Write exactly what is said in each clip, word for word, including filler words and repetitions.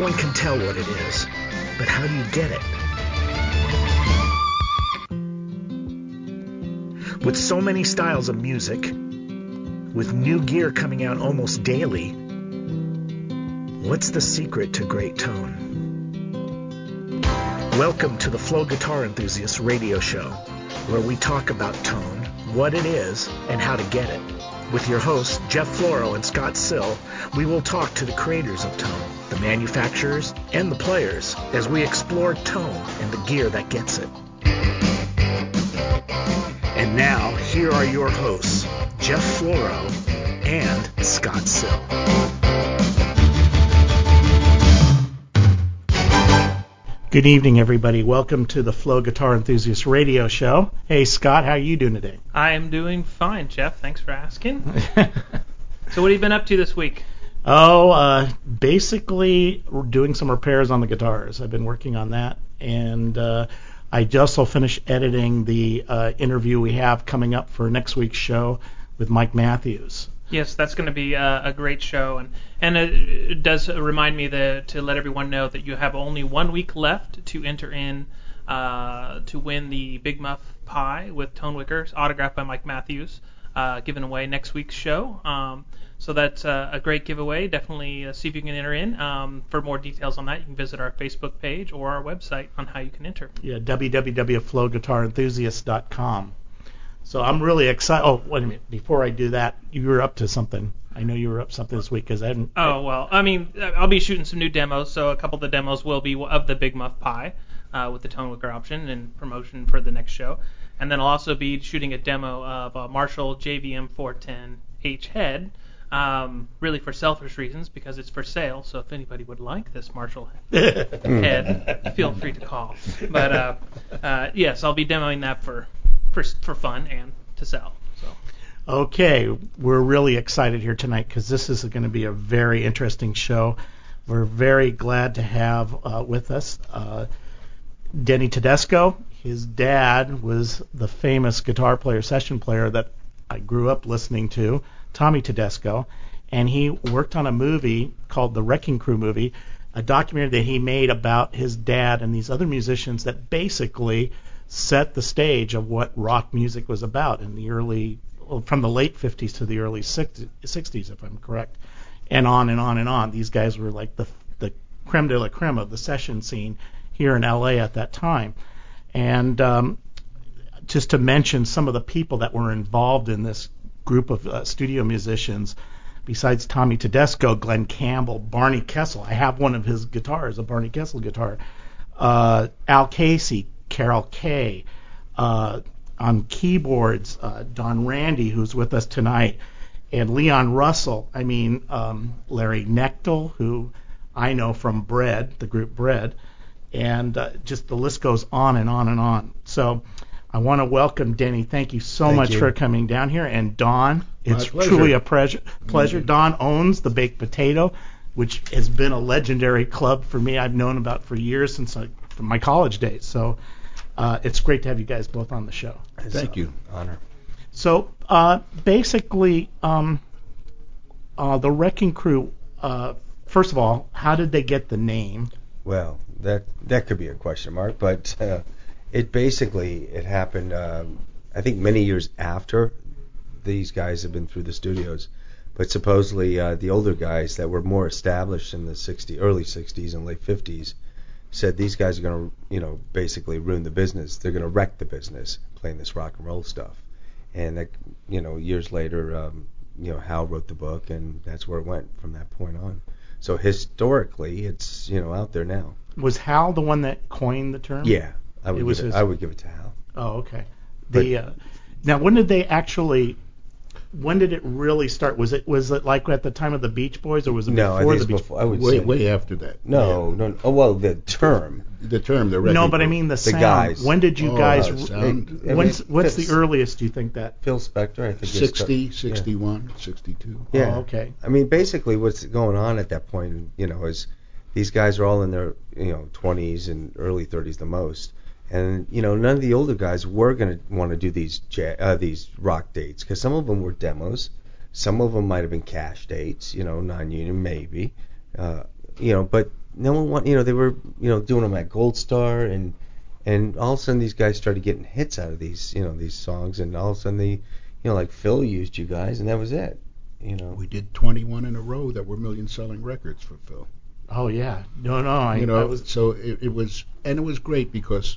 Everyone can tell what it is, but how do you get it? With so many styles of music, with new gear coming out almost daily, what's the secret to great tone? Welcome to the Flow Guitar Enthusiast radio show, where we talk about tone, what it is, and how to get it. With your hosts, Jeff Floro and Scott Sill, we will talk to the creators of tone, the manufacturers, and the players as we explore tone and the gear that gets it. And now, here are your hosts, Jeff Floro and Scott Sill. Good evening, everybody. Welcome to the Flow Guitar Enthusiast radio show. Hey, Scott, how are you doing today? I am doing fine, Jeff. Thanks for asking. So what have you been up to this week? Oh, uh, basically doing some repairs on the guitars. I've been working on that, and uh, I just will finish editing the uh, interview we have coming up for next week's show with Mike Matthews. Yes, that's going to be uh, a great show, and and it, it does remind me that, to let everyone know that you have only one week left to enter in uh, to win the Big Muff Pie with Tone Wicker, autographed by Mike Matthews, uh, given away next week's show. Um, so that's uh, a great giveaway. Definitely uh, see if you can enter in. Um, for more details on that, you can visit our Facebook page or our website on how you can enter. Yeah, w w w dot flow guitar enthusiast dot com. So I'm really excited. Oh, wait a minute. Before I do that, you were up to something. I know you were up to something this week because I hadn't. Oh, well, I mean, I'll be shooting some new demos, so a couple of the demos will be of the Big Muff Pie uh, with the Tone Wicker option and promotion for the next show. And then I'll also be shooting a demo of a Marshall J V M four ten H head, um, really for selfish reasons because it's for sale. So if anybody would like this Marshall head, feel free to call. But uh, uh, yes, I'll be demoing that for. For, for fun and to sell. So. Okay, we're really excited here tonight because this is going to be a very interesting show. We're very glad to have uh, with us uh, Denny Tedesco. His dad was the famous guitar player, session player that I grew up listening to, Tommy Tedesco, and he worked on a movie called The Wrecking Crew movie, a documentary that he made about his dad and these other musicians that basically set the stage of what rock music was about in the early, from the late fifties to the early sixties, if I'm correct, and on and on and on. These guys were like the the creme de la creme of the session scene here in L A at that time. And um, just to mention some of the people that were involved in this group of uh, studio musicians, besides Tommy Tedesco, Glenn Campbell, Barney Kessel. I have one of his guitars, a Barney Kessel guitar. Uh, Al Casey, Carol Kay, uh, on keyboards, uh, Don Randy, who's with us tonight, and Leon Russell. I mean, um, Larry Knechtel, who I know from Bread, the group Bread, and uh, just the list goes on and on and on. So I want to welcome Denny. Thank you so Thank much you. for coming down here. And Don, it's pleasure. truly a pleasure. pleasure. Mm-hmm. Don owns the Baked Potato, which has been a legendary club for me. I've known about for years since I, from my college days. So uh, it's great to have you guys both on the show. Thank so, you. Honor. So uh, basically, um, uh, the Wrecking Crew, uh, first of all, how did they get the name? Well, that that could be a question mark, but uh, it basically, it happened, um, I think many years after these guys have been through the studios. But supposedly uh, the older guys that were more established in the sixties, early sixties and late fifties said these guys are going to, you know, basically ruin the business. They're going to wreck the business playing this rock and roll stuff. And, that, you know, years later, um, you know, Hal wrote the book, and that's where it went from that point on. So historically, it's, you know, out there now. Was Hal the one that coined the term? Yeah, I would, It give, was it, his- I would give it to Hal. Oh, okay. The uh, now, when did they actually? When did it really start? Was it was it like at the time of the Beach Boys, or was it No, I before think the it's Beach? before. I would Way, say way after that. no, no. Oh well, the term. The term, the No, wrecking but I crew. mean the, The sound. guys. When did you Oh, guys? uh, sound. It- when's, it what's fits. the earliest do you think that? Phil Spector, I think. is- sixty, yeah. sixty-one, sixty-two. Yeah. Oh, okay. I mean, basically, what's going on at that point, you know, is these guys are all in their, you know, twenties and early thirties the most, and you know, none of the older guys were going to want to do these ja- uh, these rock dates because some of them were demos, some of them might have been cash dates, you know, non-union maybe, uh, you know, but no one want, you know, they were, you know, doing them at Gold Star, and and all of a sudden these guys started getting hits out of these, you know, these songs, and all of a sudden they, you know, like Phil used you guys, and that was it, you know. We did twenty-one in a row that were million-selling records for Phil. Oh yeah, no, no, I, you know, I was so it, it was, and it was great because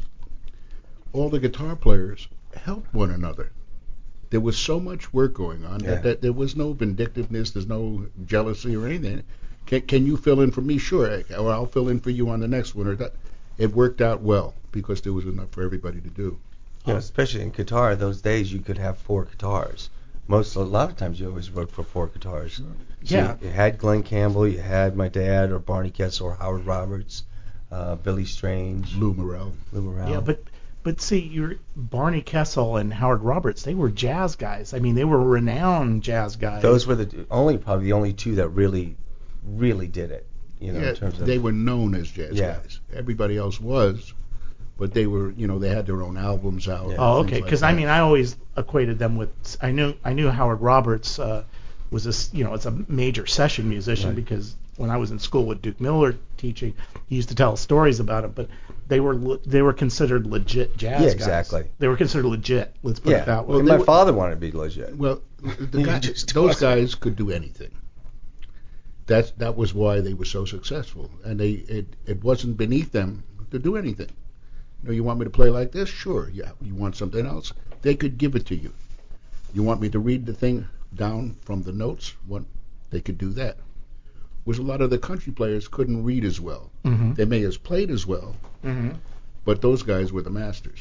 all the guitar players helped one another. There was so much work going on Yeah. that, that there was no vindictiveness, there's no jealousy or anything. Can, can you fill in for me? Sure, or I'll fill in for you on the next one. Or that. It worked out well because there was enough for everybody to do. You know, especially in guitar, those days you could have four guitars. Most, a lot of times you always wrote for four guitars. Sure. So Yeah. You, you had Glenn Campbell, you had my dad, or Barney Kessel, or Howard Roberts, uh, Billy Strange, Lou Morrell. Lou Morrell. yeah, but but see, you're Barney Kessel and Howard Roberts. They were jazz guys. I mean, they were renowned jazz guys. Those were the only, probably the only two that really, really did it. You know, Yeah, in terms of they were known as jazz Yeah. guys. Everybody else was, but they were, you know, they had their own albums out. Yeah. Oh, things okay. like Because I that. mean, I always equated them with. I knew I knew Howard Roberts uh, was a s- you know it's a major session musician Right. because when I was in school with Duke Miller teaching, he used to tell stories about it. But they were le- they were considered legit jazz Yeah, guys. exactly. They were considered legit. Let's put yeah. it that way. Well, and they my were- father wanted to be legit. Well, the You guy, just those wasn't. guys could do anything. That that was why they were so successful, and they it, it wasn't beneath them to do anything. You know, you want me to play like this? Sure. Yeah. You want something else? They could give it to you. You want me to read the thing down from the notes? What? They could do that. Was a lot of the country players couldn't read as well. Mm-hmm. They may have played as well, Mm-hmm. but those guys were the masters.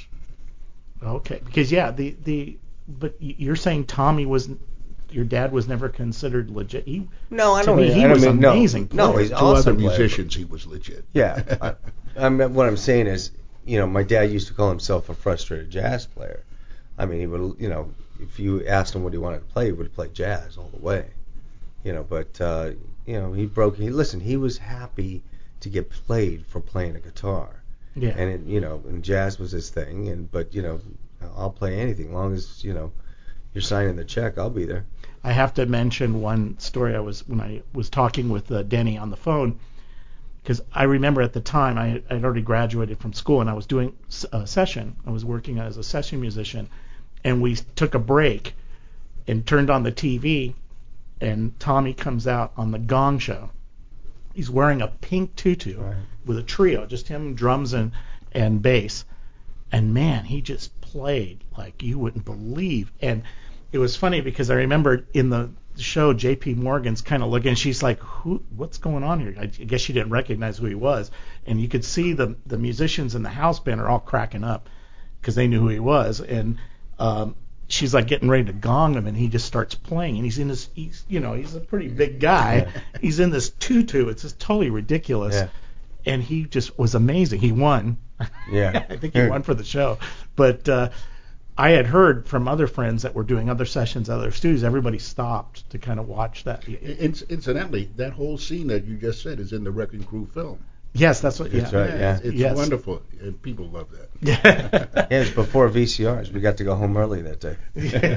Okay. Because yeah, the the but y- you're saying Tommy was your dad was never considered legit. He No, I To don't. me, he I don't was mean, no. amazing No, player. he's To awesome other player. musicians, he was legit. Yeah, I, I mean, what I'm saying is, you know, my dad used to call himself a frustrated jazz player. I mean, he would, you know, if you asked him what he wanted to play, he would play jazz all the way. You know, but uh, you know, he broke. He listen. He was happy to get played for playing a guitar, yeah. and it, you know, and jazz was his thing. And but you know, I'll play anything, as long as you know you're signing the check. I'll be there. I have to mention one story. I was when I was talking with uh, Denny on the phone, because I remember at the time I had already graduated from school and I was doing s- a session. I was working as a session musician, and we took a break and turned on the T V, and Tommy comes out on the Gong Show. He's wearing a pink tutu Right. with a trio, just him, drums and and bass, and man, he just played like you wouldn't believe. And it was funny because I remember in the show J P Morgan's kind of looking, and she's like, "Who? What's going on here?" I guess she didn't recognize who he was, and you could see the the musicians in the house band are all cracking up because they knew who he was, and um, she's like getting ready to gong him, and he just starts playing, and he's in this, he's you know he's a pretty big guy, he's in this tutu, it's just totally ridiculous, Yeah. and he just was amazing. He won. Yeah. I think he won for the show, but. Uh, I had heard from other friends that were doing other sessions, other studios. Everybody stopped to kind of watch that. In, incidentally, that whole scene that you just said is in the Wrecking Crew film. Yes, that's what. That's yeah. right, yeah. It's, it's Yes. wonderful, and people love that. Yeah. Yeah, it was before V C Rs. We got to go home early that day.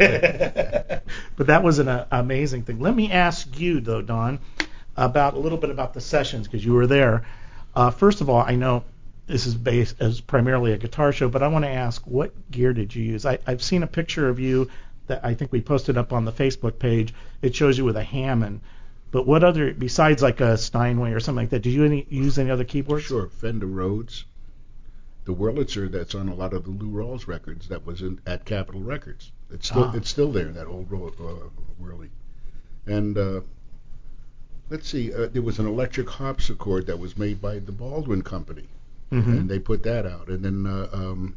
But that was an uh, amazing thing. Let me ask you though, Don, about a little bit about the sessions because you were there. Uh, first of all, I know this is based as primarily a guitar show, but I want to ask, what gear did you use? I, I've seen a picture of you that I think we posted up on the Facebook page. It shows you with a Hammond. But what other, besides like a Steinway or something like that, did you any, use any other keyboards? Sure, Fender Rhodes, the Wurlitzer that's on a lot of the Lou Rawls records that was in, at Capitol Records. It's still Ah. it's still there, that old Ro- uh, Whirly. And uh, let's see, uh, there was an electric harpsichord that was made by the Baldwin Company, Mm-hmm. and they put that out. And then uh, um,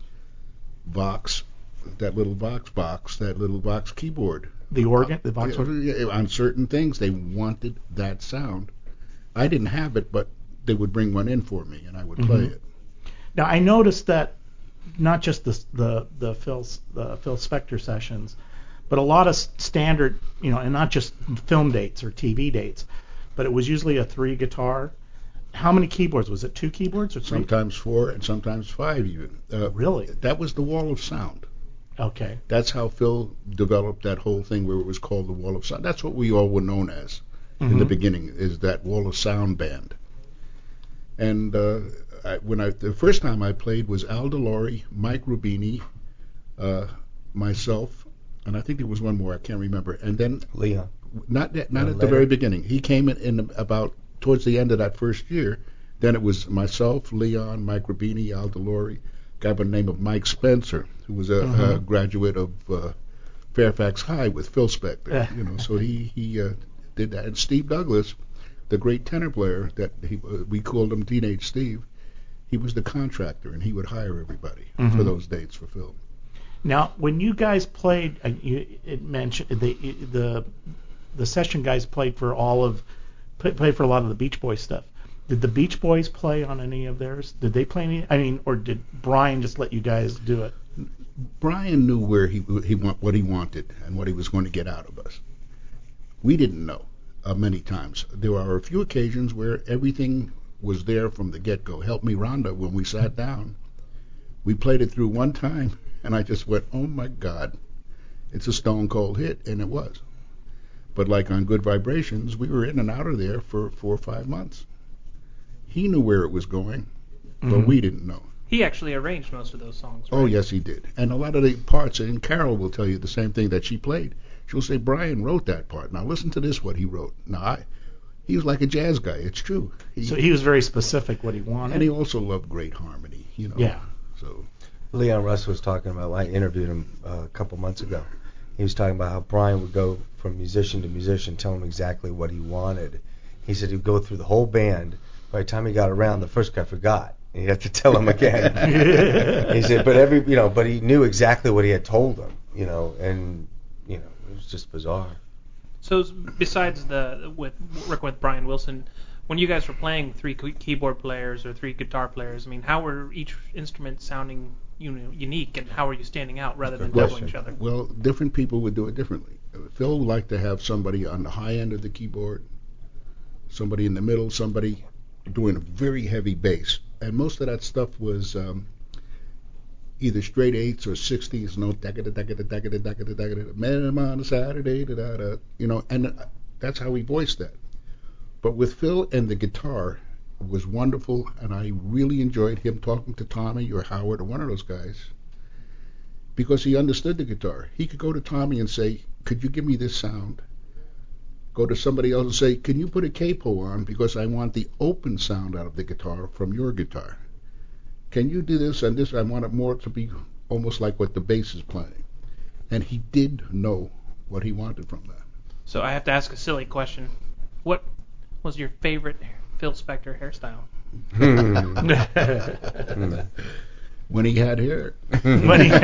Vox, that little Vox box, that little Vox keyboard. The organ, the Vox Yeah, organ? yeah, on certain things, they wanted that sound. I didn't have it, but they would bring one in for me, and I would play Mhm. it. Now I noticed that not just the the the Phil the Phil Spector sessions, but a lot of s- standard, you know, and not just film dates or T V dates, but it was usually a three guitar. How many keyboards was it? Two keyboards or three? Sometimes four, and sometimes five even. Uh, Really? That was the Wall of Sound. Okay. That's how Phil developed that whole thing where it was called the Wall of Sound. That's what we all were known as in the Mhm. beginning, is that Wall of Sound band. And uh, I, when I the first time I played was Al DeLore, Mike Rubini, uh, myself, and I think there was one more I can't remember. And then Leon. Not that, not Uh, at the later. very beginning. He came in, in about towards the end of that first year. Then it was myself, Leon, Mike Rubini, Al DeLore, a guy by the name of Mike Spencer, who was a, a Mhm. graduate of uh, Fairfax High with Phil Spector. Yeah. You know, so he he uh, did that. And Steve Douglas, the great tenor player that he uh, we called him Teenage Steve, he was the contractor, and he would hire everybody for Mhm. those dates for Phil. Now, when you guys played, uh, you, it mentioned the the the session guys played for all of play, played for a lot of the Beach Boys stuff. Did the Beach Boys play on any of theirs? Did they play any? I mean, or did Brian just let you guys do it? Brian knew where he he want what he wanted and what he was going to get out of us. We didn't know uh, many times. There are a few occasions where everything was there from the get-go. Help Me Rhonda, when we sat down, we played it through one time, and I just went, oh my God, it's a stone cold hit, and it was. But like on Good Vibrations, we were in and out of there for four or five months. He knew where it was going, but Mhm. we didn't know. He actually arranged most of those songs, right? Oh, yes, he did. And a lot of the parts, and Carol will tell you the same thing that she played. She'll say, Brian wrote that part. Now listen to this, what he wrote. Now, I, he was like a jazz guy. It's true. He, So he was very specific what he wanted. and he also loved great harmony, you know. Yeah. So, Leon Russ was talking about, I interviewed him uh, a couple months ago. He was talking about how Brian would go from musician to musician, tell him exactly what he wanted. He said he'd go through the whole band. By the time he got around, the first guy forgot. And he'd have to tell him again. He said, but every, you know, but he knew exactly what he had told him, you know, and, you know, it was just bizarre. So s- besides the with working with Brian Wilson, when you guys were playing three key- keyboard players or three guitar players, I mean, how were each instrument sounding, you know, unique, and how were you standing out rather than Good doubling question. each other? well, different people would do it differently. Uh, Phil liked to have somebody on the high end of the keyboard, somebody in the middle, somebody doing a very heavy bass. And most of that stuff was um, either straight eights or sixties, no, da da da da da da da da da da da, man on a Saturday, da da da, you know, and uh, that's how he voiced that. But with Phil and the guitar, it was wonderful, and I really enjoyed him talking to Tommy or Howard or one of those guys because he understood the guitar. He could go to Tommy and say, could you give me this sound? Go to somebody else and say, can you put a capo on because I want the open sound out of the guitar from your guitar. Can you do this and this? I want it more to be almost like what the bass is playing. And he did know what he wanted from that. So I have to ask a silly question. What was your favorite Phil Spector hairstyle? When he had hair. When he-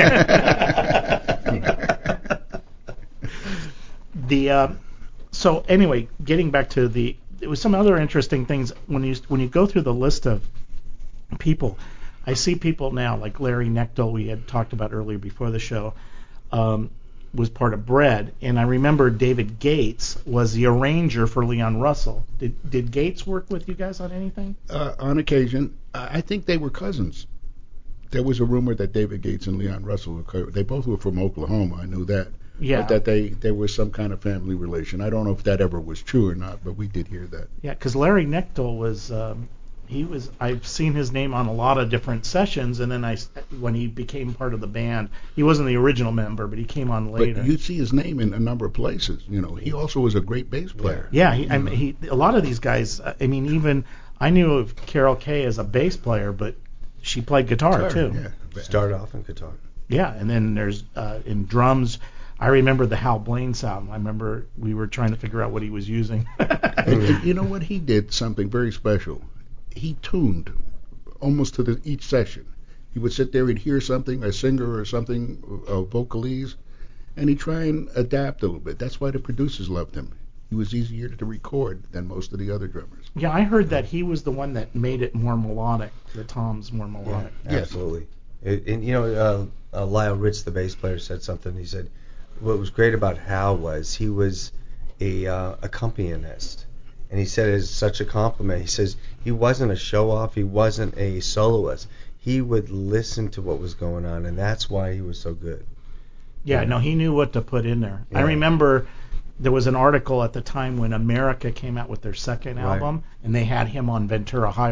the uh, so anyway, getting back to the, there was some other interesting things when you when you go through the list of people. I see people now like Larry Knechtel, we had talked about earlier before the show, um, was part of Bread, and I remember David Gates was the arranger for Leon Russell. Did did Gates work with you guys on anything? Uh, on occasion, I I think they were cousins. There was a rumor that David Gates and Leon Russell were co- they both were from Oklahoma. I knew that. Yeah. But that they there was some kind of family relation. I don't know if that ever was true or not, but we did hear that. Yeah, because Larry Knechtel was, um, he was, I've seen his name on a lot of different sessions, and then I, when he became part of the band, he wasn't the original member, but he came on later. But you'd see his name in a number of places. You know, he also was a great bass player. yeah, he, I mean, he, a lot of these guys, I mean, even, I knew of Carol Kay as a bass player, but she played guitar, too. Yeah. Started off in guitar. Yeah, and then there's, uh, in drums, I remember the Hal Blaine sound. I remember we were trying to figure out what he was using. And, and you know what? He did something very special. He tuned almost to the, each session. He would sit there, he'd hear something, a singer or something, a vocalese, and he'd try and adapt a little bit. That's why the producers loved him. He was easier to record than most of the other drummers. Yeah, I heard that he was the one that made it more melodic. The toms more melodic. Yes. Absolutely. It, and you know, uh, uh, Lyle Ritz, the bass player, said something. He said, what was great about Hal was he was a uh, accompanist, and he said it as such a compliment. He says he wasn't a show-off, he wasn't a soloist. He would listen to what was going on, and that's why he was so good. Yeah, no, he knew what to put in there. I Yeah. remember there was an article at the time when America came out with their second Right. album, and they had him on Ventura Highway.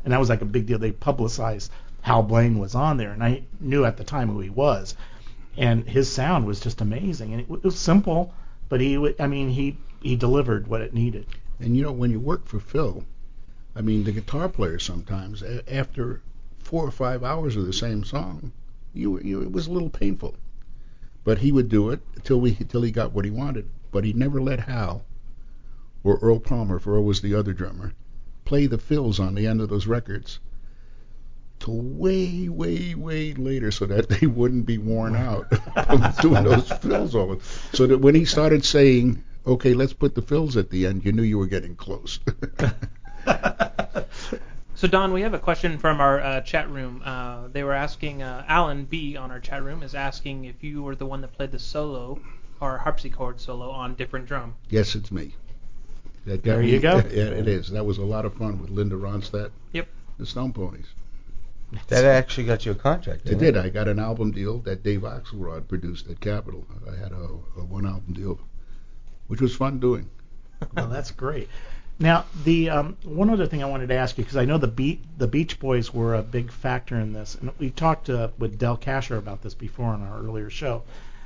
and that was like a big deal. They publicized Hal Blaine was on there, and I knew at the time who he was, and his sound was just amazing, and it, it was simple, but he, w- I mean, he he delivered what it needed. And you know, when you work for Phil, I mean, the guitar player sometimes a- after four or five hours of the same song, you, you it was a little painful. But he would do it till we till he got what he wanted. But he never let Hal or Earl Palmer, for Earl was the other drummer, play the fills on the end of those records till way, way, way later, so that they wouldn't be worn out from doing those fills over. So that when he started saying, "Okay, let's put the fills at the end," you knew you were getting close. So, Don, we have a question from our uh, chat room. Uh, they were asking, uh, Alan B. on our chat room is asking if you were the one that played the solo or harpsichord solo on Different Drum. Yes, it's me. That got There me- you go. Yeah, it is. That was a lot of fun with Linda Ronstadt, Yep. the Stone Ponies. That actually got you a contract. It Didn't did. I got an album deal that Dave Axelrod produced at Capitol. I had a, a one album deal, which was fun doing. Well, that's great. Now, the um, one other thing I wanted to ask you, because I know the Be- the Beach Boys were a big factor in this, and we talked uh, with Del Casher about this before on our earlier show.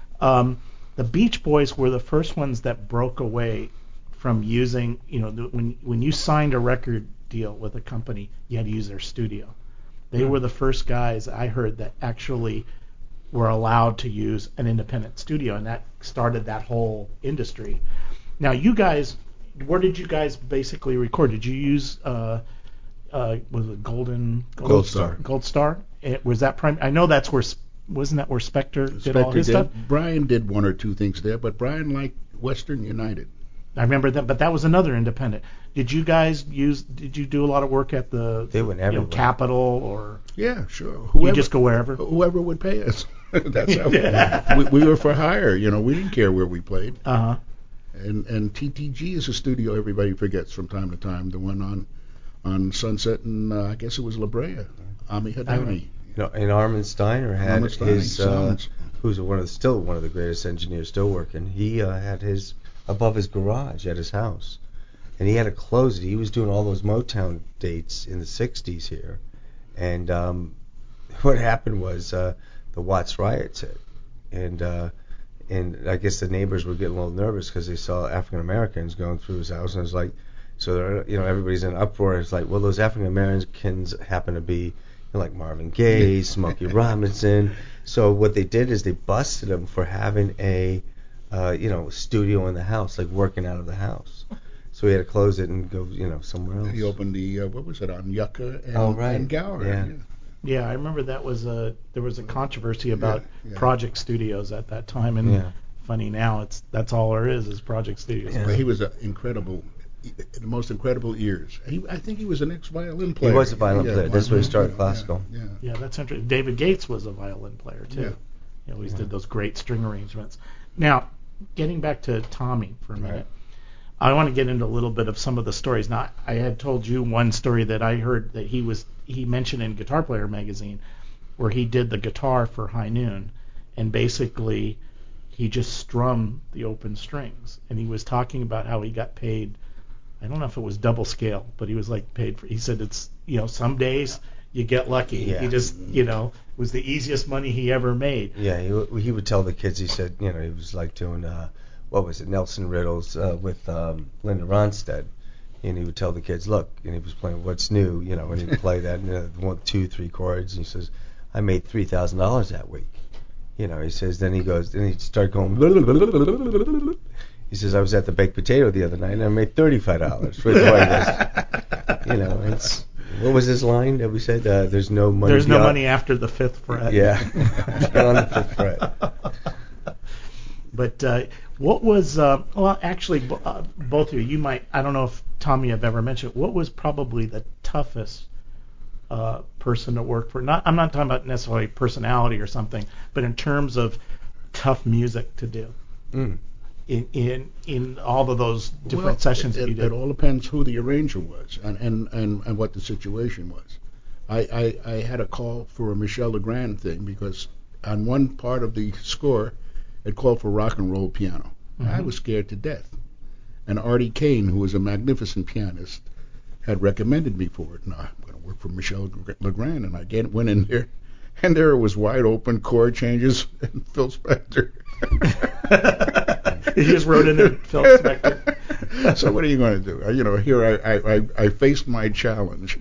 Um, the Beach Boys were the first ones that broke away from using, you know, the, when when you signed a record deal with a company, you had to use their studio. They were the first guys I heard that actually were allowed to use an independent studio, and that started that whole industry. Now, you guys, where did you guys basically record? Did you use uh, uh, was it Golden Gold Star. Gold Star? It, was that prime? I know that's where wasn't that where Spectre did Spectre all his did. stuff? Brian did one or two things there, but Brian liked Western United. I remember that, but that was another independent. Did you guys use? Did you do a lot of work at the They went you know, everywhere. Capitol, or Yeah, sure. you Whoever, just go wherever? whoever would pay us. That's how we, we were for hire. You know, we didn't care where we played. Uh huh. And and T T G is a studio everybody forgets from time to time. The one on on Sunset and uh, I guess it was La Brea. Ami Hadani. You know, and Armin Steiner had Armin Steiner, his, uh, sounds. who's one of the, still one of the greatest engineers still working. He uh, had his above his garage at his house, and he had to close it. He was doing all those Motown dates in the sixties here, and um, what happened was uh, the Watts riots hit, and uh, and I guess the neighbors were getting a little nervous because they saw African Americans going through his house, and it was like, so they're, you know, everybody's in uproar. It's like, well, those African Americans happen to be, you know, like Marvin Gaye, Smokey Robinson. So what they did is they busted him for having a, uh, you know, studio in the house, like working out of the house. So he had to close it and go, you know, somewhere else. He opened the uh, what was it on Yucca and, Oh, right. and Gower. Yeah. Yeah, I remember that was a there was a controversy about Yeah, yeah. Project Studios at that time, and Yeah. funny now it's that's all there is is Project Studios. Yeah. But he was an incredible, the most incredible ears. He, I think he was an ex-violin player. He was a violin Yeah, player. That's where he started yeah, classical. Yeah. yeah. Yeah, that's interesting. David Gates was a violin player too. Yeah. He always did those great string arrangements. Now, getting back to Tommy for a minute, Right. I want to get into a little bit of some of the stories. Now, I had told you one story that I heard that he was he mentioned in Guitar Player magazine, where he did the guitar for High Noon, and basically he just strummed the open strings, and he was talking about how he got paid. I don't know if it was double scale, but he was like paid for. He said it's you know some days you get lucky. Yeah. He just you know it was the easiest money he ever made. Yeah, he, w- he would tell the kids. He said, you know, he was like doing, uh, what was it, Nelson Riddles uh, with um, Linda Ronstadt, and he would tell the kids, look, and he was playing What's New, you know, and he'd play that, you know, one, two, three chords, and he says, I made three thousand dollars that week. You know, he says, then he goes, then he'd start going, he says, I was at the Baked Potato the other night, and I made thirty-five dollars for doing this. You know, it's, what was his line that we said? Uh, there's no money. There's no beyond- money after the fifth fret. Yeah, beyond the fifth fret. But uh, what was uh, well, actually, b- uh, both of you, you might. I don't know if Tommy have ever mentioned. What was probably the toughest uh, person to work for? Not, I'm not talking about necessarily personality or something, but in terms of tough music to do Mm. in in, in all of those different Well, sessions it, that you it, did. it all depends who the arranger was and, and, and, and what the situation was. I, I, I had a call for a Michel Legrand thing because on one part of the score it called for rock and roll piano. I Mhm. was scared to death. And Artie Kane, who was a magnificent pianist, had recommended me for it. And I'm going to work for Michel Legrand, and I get went in there, and there it was wide open chord changes and Phil Spector. He just wrote in there, Phil Spector. So what are you going to do? You know, here I I, I, I faced my challenge.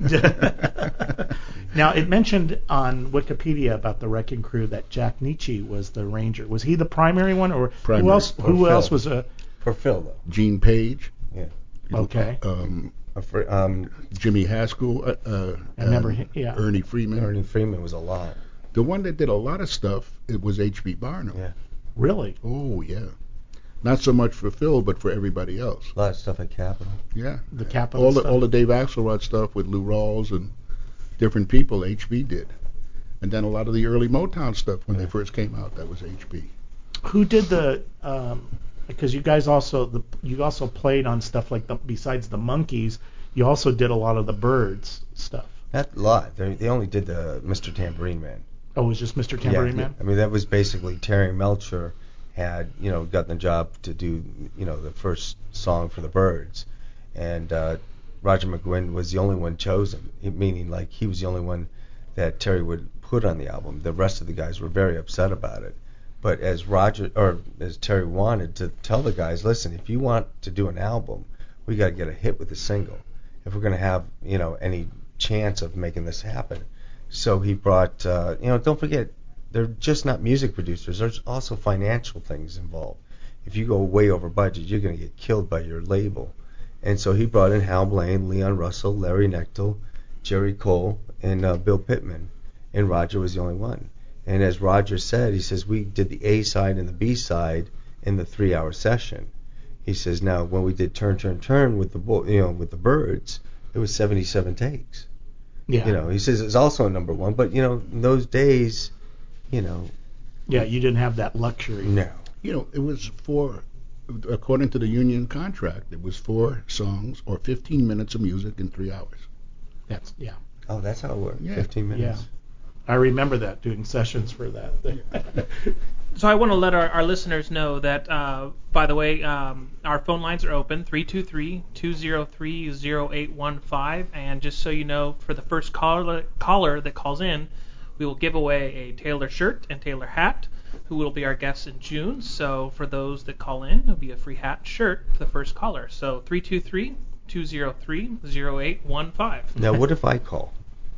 Now, it mentioned on Wikipedia about the Wrecking Crew that Jack Nietzsche was the arranger. Was he the primary one, or Primary. who else? Or Who Phil. else was a? For Phil though. Gene Page, Yeah. Okay. um, Uh, for, um, Jimmy Haskell, uh, uh, I remember um, him, yeah. Ernie Freeman. Ernie Freeman was a lot. The one that did a lot of stuff, it was H B Barnum. Yeah. Really? Oh, yeah. Not so much for Phil, but for everybody else. A lot of stuff at Capitol. Yeah. The Capitol All the stuff? all the Dave Axelrod stuff with Lou Rawls and different people, H B did. And then a lot of the early Motown stuff when Yeah. they first came out, that was H B. Who did the? Um, because you guys also the you also played on stuff like the besides the Monkees, you also did a lot of the Byrds stuff. Not a lot. They, they only did the Mister Tambourine Man. Oh, it was just Mister Tambourine yeah, Man? I mean, that was basically Terry Melcher had, you know, gotten the job to do, you know, the first song for the Byrds. And uh, Roger McGuinn was the only one chosen, meaning like he was the only one that Terry would put on the album. The rest of the guys were very upset about it. But as Roger, or as Terry wanted to tell the guys, listen, if you want to do an album, we got to get a hit with a single if we're going to have, you know, any chance of making this happen. So he brought, uh, you know, don't forget, they're just not music producers. There's also financial things involved. If you go way over budget, you're going to get killed by your label. And so he brought in Hal Blaine, Leon Russell, Larry Knechtel, Jerry Cole, and uh, Bill Pittman. And Roger was the only one. And as Roger said, he says, we did the A side and the B side in the three-hour session. He says, now when we did Turn, Turn, Turn with the bo- you know with the Byrds, it was seventy-seven takes. Yeah. You know, he says it's also a number one, but you know, in those days, you know, Yeah, you didn't have that luxury. no. You know, it was for, according to the union contract, it was four songs or fifteen minutes of music in three hours. That's yeah. Oh, that's how it worked. Yeah. Fifteen minutes. Yeah. I remember that doing sessions for that thing. So I want to let our, our listeners know that, uh, by the way, um, our phone lines are open, three two three, two zero three, zero eight one five. And just so you know, for the first caller, caller that calls in, we will give away a Taylor shirt and Taylor hat, who will be our guests in June. So for those that call in, it'll be a free hat and shirt for the first caller. So three two three, two zero three, zero eight one five. Now, what if I call?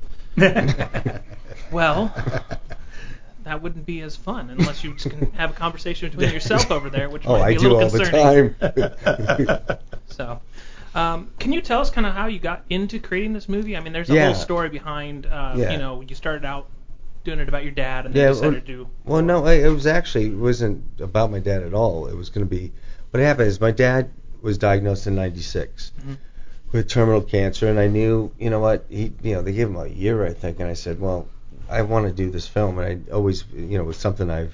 Well, that wouldn't be as fun unless you can have a conversation between yourself over there, which Oh, might I be a do little all concerning. the time. So, um, can you tell us kind of how you got into creating this movie? I mean, there's a Yeah. whole story behind, uh, Yeah. you know, you started out doing it about your dad and then Yeah, decided well- to do. Well, no, it it was actually it wasn't about my dad at all. It was going to be what happened is my dad was diagnosed in ninety-six Mhm. with terminal cancer, and I knew, you know what, he, you know, they gave him a year, I think, and I said, well, I want to do this film, and I always, you know, it was something I've,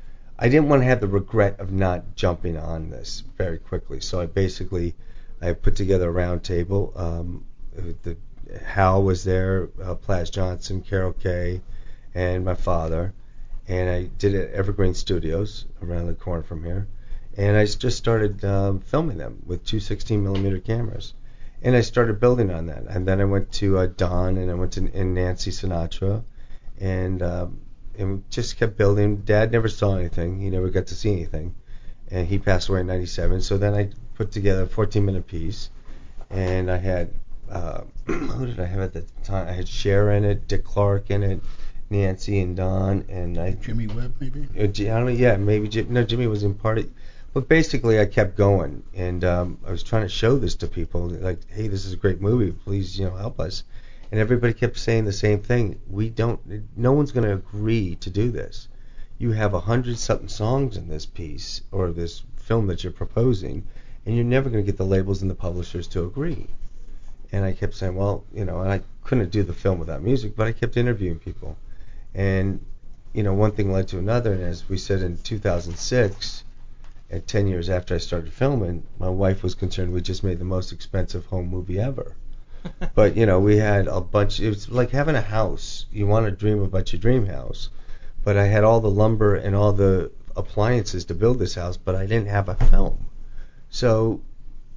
I didn't want to have the regret of not jumping on this very quickly, so I basically, I put together a round table. Um, the Hal was there, uh, Plas Johnson, Carol Kay, and my father, and I did it at Evergreen Studios around the corner from here, and I s- just started um, filming them with two sixteen millimeter cameras, and I started building on that, and then I went to uh, Don, and I went to and Nancy Sinatra, and um, and we just kept building. Dad never saw anything; he never got to see anything, and he passed away in ninety-seven. So then I put together a fourteen minute piece, and I had uh, who did I have at the time? I had Cher in it, Dick Clark in it, Nancy and Don, and I. Jimmy Webb, maybe? Uh, J- I don't know, yeah, maybe Jim, no, Jimmy was in part of, but basically I kept going, and um, I was trying to show this to people, like, hey, this is a great movie, please, you know, help us, and everybody kept saying the same thing. We don't, no one's going to agree to do this. You have a hundred something songs in this piece or this film that you're proposing, and you're never going to get the labels and the publishers to agree. And I kept saying, well, you know, and I couldn't do the film without music, but I kept interviewing people. And, you know, one thing led to another, and as we said in two thousand six, at ten years after I started filming, my wife was concerned we just made the most expensive home movie ever. But, you know, we had a bunch, it was like having a house. You want to dream about your dream house. But I had all the lumber and all the appliances to build this house, but I didn't have a film. So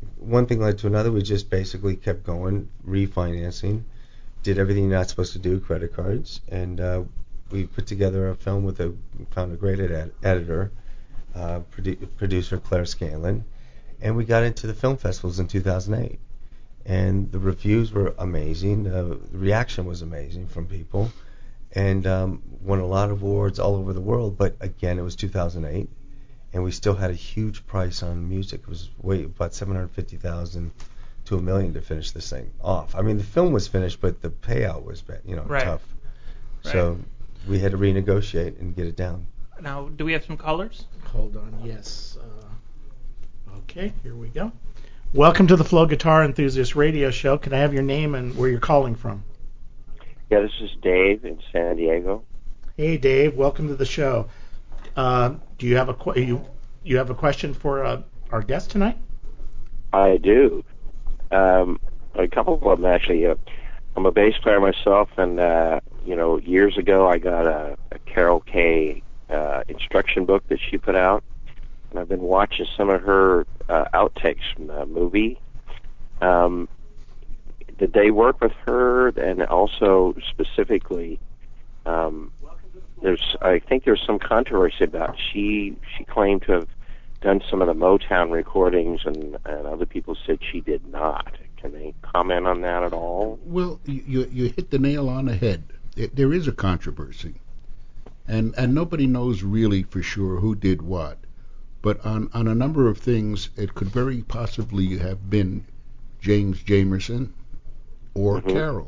one thing led to another. We just basically kept going, refinancing, did everything you're not supposed to do, credit cards, and uh, we put together a film with a found a great ed- editor, uh, produ- producer Claire Scanlon, and we got into the film festivals in two thousand eight. And the reviews were amazing. Uh, the reaction was amazing from people, and um, won a lot of awards all over the world. But again, it was two thousand eight, and we still had a huge price on music. It was way about seven hundred fifty thousand to a million to finish this thing off. I mean, the film was finished, but the payout was, you know, Right. tough. Right. So we had to renegotiate and get it down. Now, do we have some callers? Hold on. Yes. Uh, okay, here we go. Welcome to the Flow Guitar Enthusiast Radio Show. Can I have your name and where you're calling from? Yeah, this is Dave in San Diego. Hey, Dave. Welcome to the show. Uh, do you have a qu- you you have a question for uh, our guest tonight? I do. Um, a couple of them, actually. Uh, I'm a bass player myself, and, uh, you know, years ago I got a, a Carol Kay uh, instruction book that she put out, and I've been watching some of her uh, outtakes from the movie. Um, did they work with her? And also, specifically, um, there's I think there's some controversy about she she claimed to have done some of the Motown recordings, and, and other people said she did not. Can they comment on that at all? Well, you you hit the nail on the head. It, there is a controversy, and and nobody knows really for sure who did what. But on, on a number of things, it could very possibly have been James Jamerson or Mm-hmm. Carol.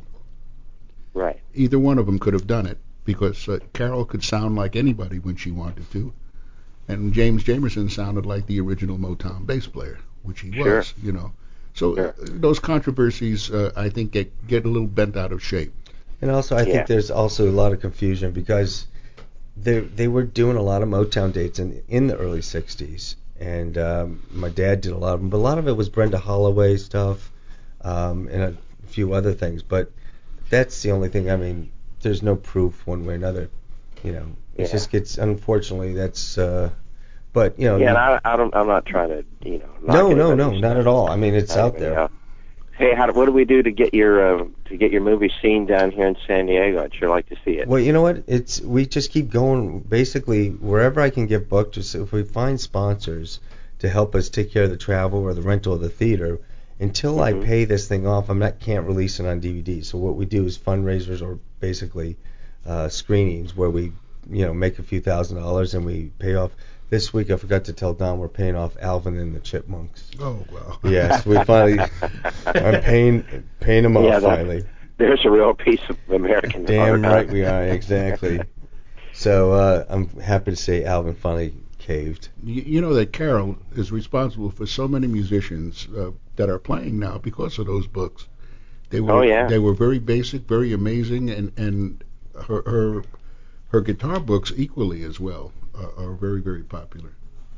Right. Either one of them could have done it, because uh, Carol could sound like anybody when she wanted to, and James Jamerson sounded like the original Motown bass player, which he Sure. was, you know. So Sure. uh, those controversies, uh, I think, get, get a little bent out of shape. And also, I Yeah. think there's also a lot of confusion because they they were doing a lot of Motown dates in in the early sixties, and um, my dad did a lot of them, but a lot of it was Brenda Holloway stuff, um, and a few other things. But that's the only thing. I mean, there's no proof one way or another. You know, it Yeah. just gets, unfortunately, that's. Uh, but you know. Yeah, and I, I don't. I'm not trying to, you know. knock no, no, no, anybody's- not at all. I mean, it's not out anybody there. else. Hey, how, what do we do to get your uh, to get your movie seen down here in San Diego? I'd sure like to see it. Well, you know what? It's we just keep going. Basically, wherever I can get booked, just if we find sponsors to help us take care of the travel or the rental of the theater, until Mhm. I pay this thing off, I'm not can't release it on D V D. So what we do is fundraisers or basically uh, screenings where we, you know, make a few thousand dollars and we pay off. This week, I forgot to tell Don we're paying off Alvin and the Chipmunks. Oh, well. Yes, we finally. I'm paying paying them Yeah, off that- finally. There's a real piece of American Damn art. right we are, exactly. So uh, I'm happy to say Alvin finally caved. You, you know that Carol is responsible for so many musicians uh, that are playing now because of those books. They were Oh, yeah. they were very basic, very amazing, and and her her her guitar books equally as well are, are very very popular.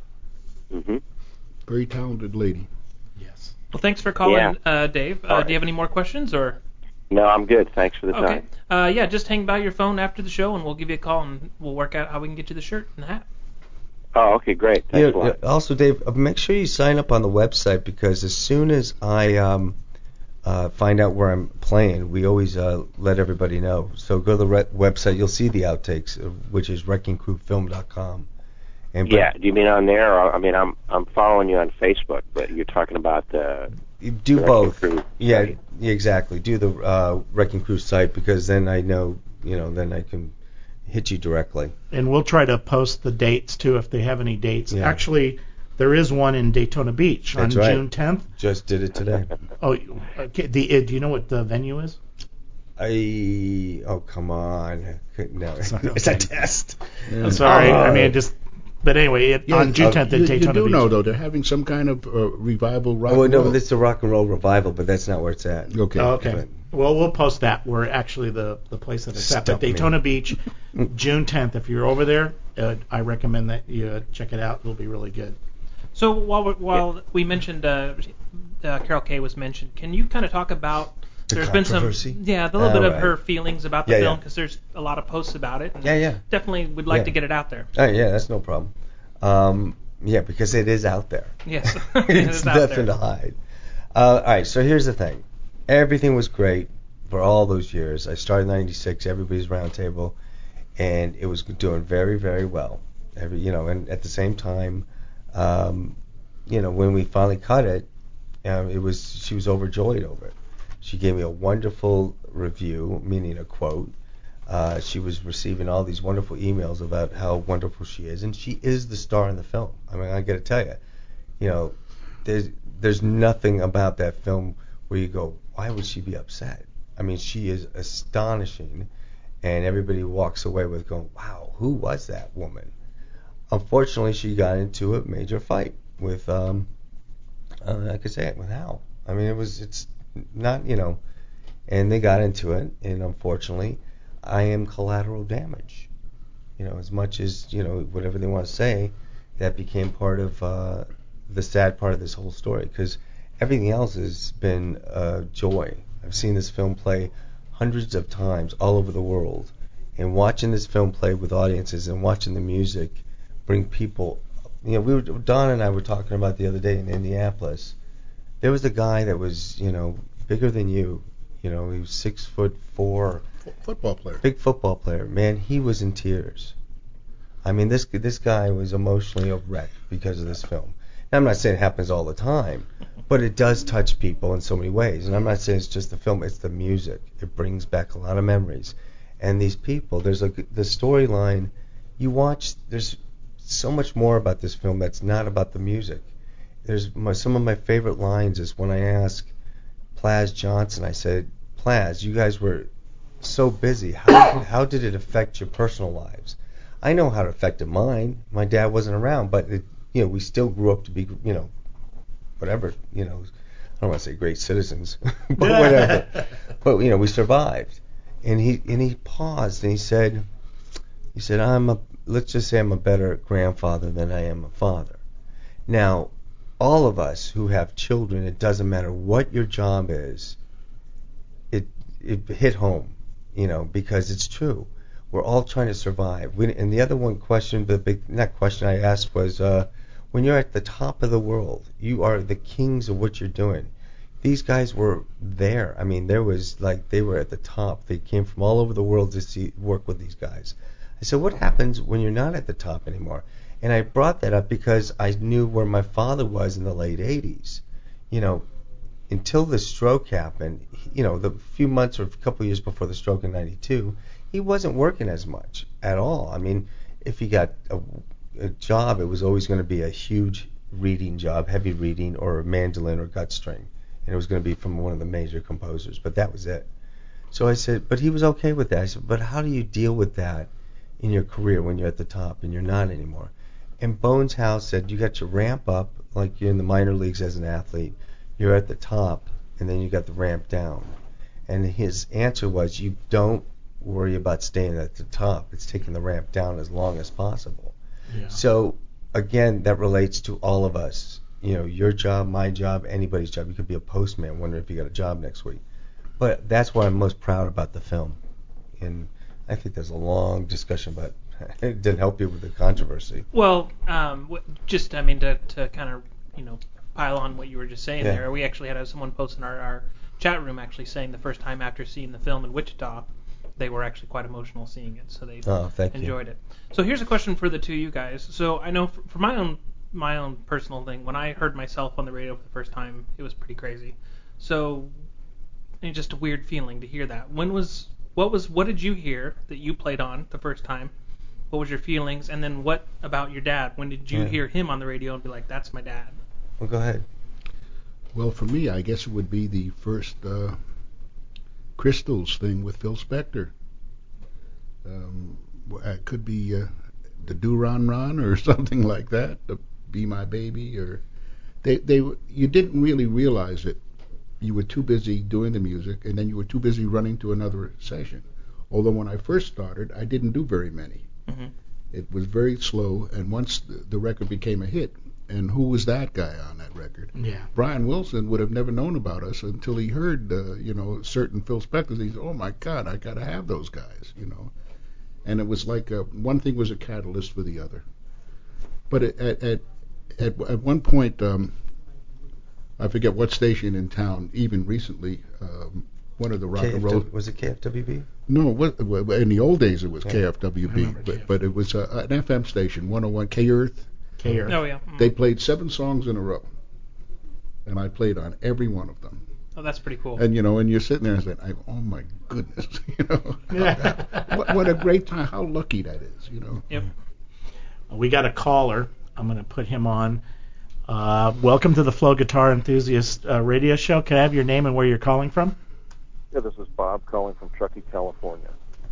Mm-hmm. Very talented lady. Yes. Well, thanks for calling, Yeah. uh, Dave. Uh, All right. Do you have any more questions, or? No, I'm good. Thanks for the Okay. time. Uh, yeah, just hang by your phone after the show, and we'll give you a call, and we'll work out how we can get you the shirt and the hat. Oh, okay, great. Thanks a Yeah, lot. also, Dave, uh, make sure you sign up on the website because as soon as I um, uh, find out where I'm playing, we always uh, let everybody know. So go to the re- website, you'll see the outtakes, uh, which is wrecking crew film dot com. And Yeah, do you mean on there? Or, I mean, I'm I'm following you on Facebook, but you're talking about the You do Wrecking both. Crew Yeah, site. yeah, exactly. Do the uh, Wrecking Crew site because then I know, you know, then I can hit you directly. And we'll try to post the dates too if they have any dates. Yeah. Actually, there is one in Daytona Beach That's on right. June tenth. Just did it today. Oh, okay. The uh, do you know what the venue is? I oh come on, no, Sorry, it's a okay. test. I'm sorry. Oh. I mean, just. But anyway, it, on June tenth you, at you Daytona do Beach. know though they're having some kind of uh, revival rock. Oh and no, roll. this is a rock and roll revival, but that's not where it's at. Okay. Oh, okay. But- Well, we'll post that. We're actually the the place that it's at. But Stump me. Daytona Beach, June tenth. If you're over there, uh, I recommend that you uh, check it out. It'll be really good. So while we while we mentioned uh, uh, Carol Kay was mentioned, can you kind of talk about? The There's been some, controversy? yeah, the little bit Oh, of right. her feelings about the Yeah, film yeah. because there's a lot of posts about it. And Yeah, yeah. Definitely would like Yeah. to get it out there. Oh yeah, that's no problem. Um, yeah, because it is out there. Yes, it It's is out nothing there. to hide. Uh, all right, so here's the thing. Everything was great for all those years. I started in ninety-six, everybody's round table, and it was doing very, very well. Every, you know, and at the same time, um, you know, when we finally cut it, um, it was she was overjoyed over it. She gave me a wonderful review, meaning a quote. Uh, she was receiving all these wonderful emails about how wonderful she is, and she is the star in the film. I mean, I got to tell you, you know, there's there's nothing about that film where you go, why would she be upset? I mean, she is astonishing, and everybody walks away with going, wow, who was that woman? Unfortunately, she got into a major fight with, um, uh, I could say it, with Hal. I mean, it was, it's not, you know, and they got into it, and unfortunately, I am collateral damage. You know, as much as, you know, whatever they want to say, that became part of uh, the sad part of this whole story, because everything else has been uh, joy. I've seen this film play hundreds of times all over the world, and watching this film play with audiences and watching the music bring people, you know, we were, Don and I were talking about the other day in Indianapolis. There was a guy that was, you know, bigger than you. You know, he was six foot four. F- football player. Big football player. Man, he was in tears. I mean, this this guy was emotionally a wreck because of this film. Now, I'm not saying it happens all the time, but it does touch people in so many ways. And I'm not saying it's just the film; it's the music. It brings back a lot of memories. And these people, there's a the storyline. You watch. There's so much more about this film that's not about the music. There's my, some of my favorite lines is when I ask Plaz Johnson. I said, Plaz, you guys were so busy. How how did it affect your personal lives? I know how it affected mine. My dad wasn't around, but it, you know, we still grew up to be, you know, whatever, you know, I don't want to say great citizens, but whatever. But you know, we survived. And he and he paused and he said, he said, I'm a, let's just say I'm a better grandfather than I am a father. Now, all of us who have children, it doesn't matter what your job is, it it hit home, you know, because it's true. We're all trying to survive. We, and the other one question, the big not question I asked was, uh, when you're at the top of the world, you are the kings of what you're doing. These guys were there. I mean, there was like they were at the top. They came from all over the world to see work with these guys. I said, what happens when you're not at the top anymore? And I brought that up because I knew where my father was in the late eighties. You know, until the stroke happened, you know, the few months or a couple of years before the stroke in ninety-two, he wasn't working as much at all. I mean, if he got a, a job, it was always going to be a huge reading job, heavy reading, or a mandolin or gut string. And it was going to be from one of the major composers, but that was it. So I said, but he was okay with that. I said, but how do you deal with that in your career when you're at the top and you're not anymore? And Bones House said, you got to ramp up like you're in the minor leagues as an athlete. You're at the top, and then you got the ramp down. And his answer was, you don't worry about staying at the top. It's taking the ramp down as long as possible. Yeah. So, again, that relates to all of us. You know, your job, my job, anybody's job. You could be a postman wondering if you got a job next week. But that's why I'm most proud about the film. And I think there's a long discussion about it didn't help you with the controversy. Well, um, just, I mean, to, to kind of, you know, pile on what you were just saying yeah. there, we actually had someone post in our, our chat room actually saying the first time after seeing the film in Wichita, they were actually quite emotional seeing it, so they oh, enjoyed you. it. So here's a question for the two of you guys. So I know for, for my own my own personal thing, when I heard myself on the radio for the first time, it was pretty crazy. So, and just a weird feeling to hear that. When was what was what did you hear that you played on the first time? What was your feelings? And then what about your dad? When did you yeah. hear him on the radio and be like, that's my dad? Well, go ahead. Well, for me, I guess it would be the first uh, Crystals thing with Phil Spector. Um, it could be uh, the Do Ron Ron or something like that. The Be My Baby, or they they you didn't really realize it. You were too busy doing the music, and then you were too busy running to another session. Although when I first started, I didn't do very many. Mm-hmm. It was very slow, and once the, the record became a hit, and who was that guy on that record? Yeah. Brian Wilson would have never known about us until he heard, uh, you know, certain Phil Spector. He said, "Oh my God, I got to have those guys," you know. And it was like a, one thing was a catalyst for the other. But at at at, at one point, um, I forget what station in town, even recently, um, one of the rock and roll. Was it K F W B? No, what, in the old days it was Yeah. K F W B, but, but it was uh, an F M station, one oh one K Earth. K Earth. Oh yeah. Mm. They played seven songs in a row, and I played on every one of them. Oh, that's pretty cool. And you know, and you're sitting there and saying, "Oh my goodness," you know, Yeah. what, what a great time! How lucky that is, you know. Yep. We got a caller. I'm going to put him on. Uh, welcome to the Flow Guitar Enthusiast uh, radio show. Can I have your name and where you're calling from? Yeah, this is Bob calling from Truckee, California.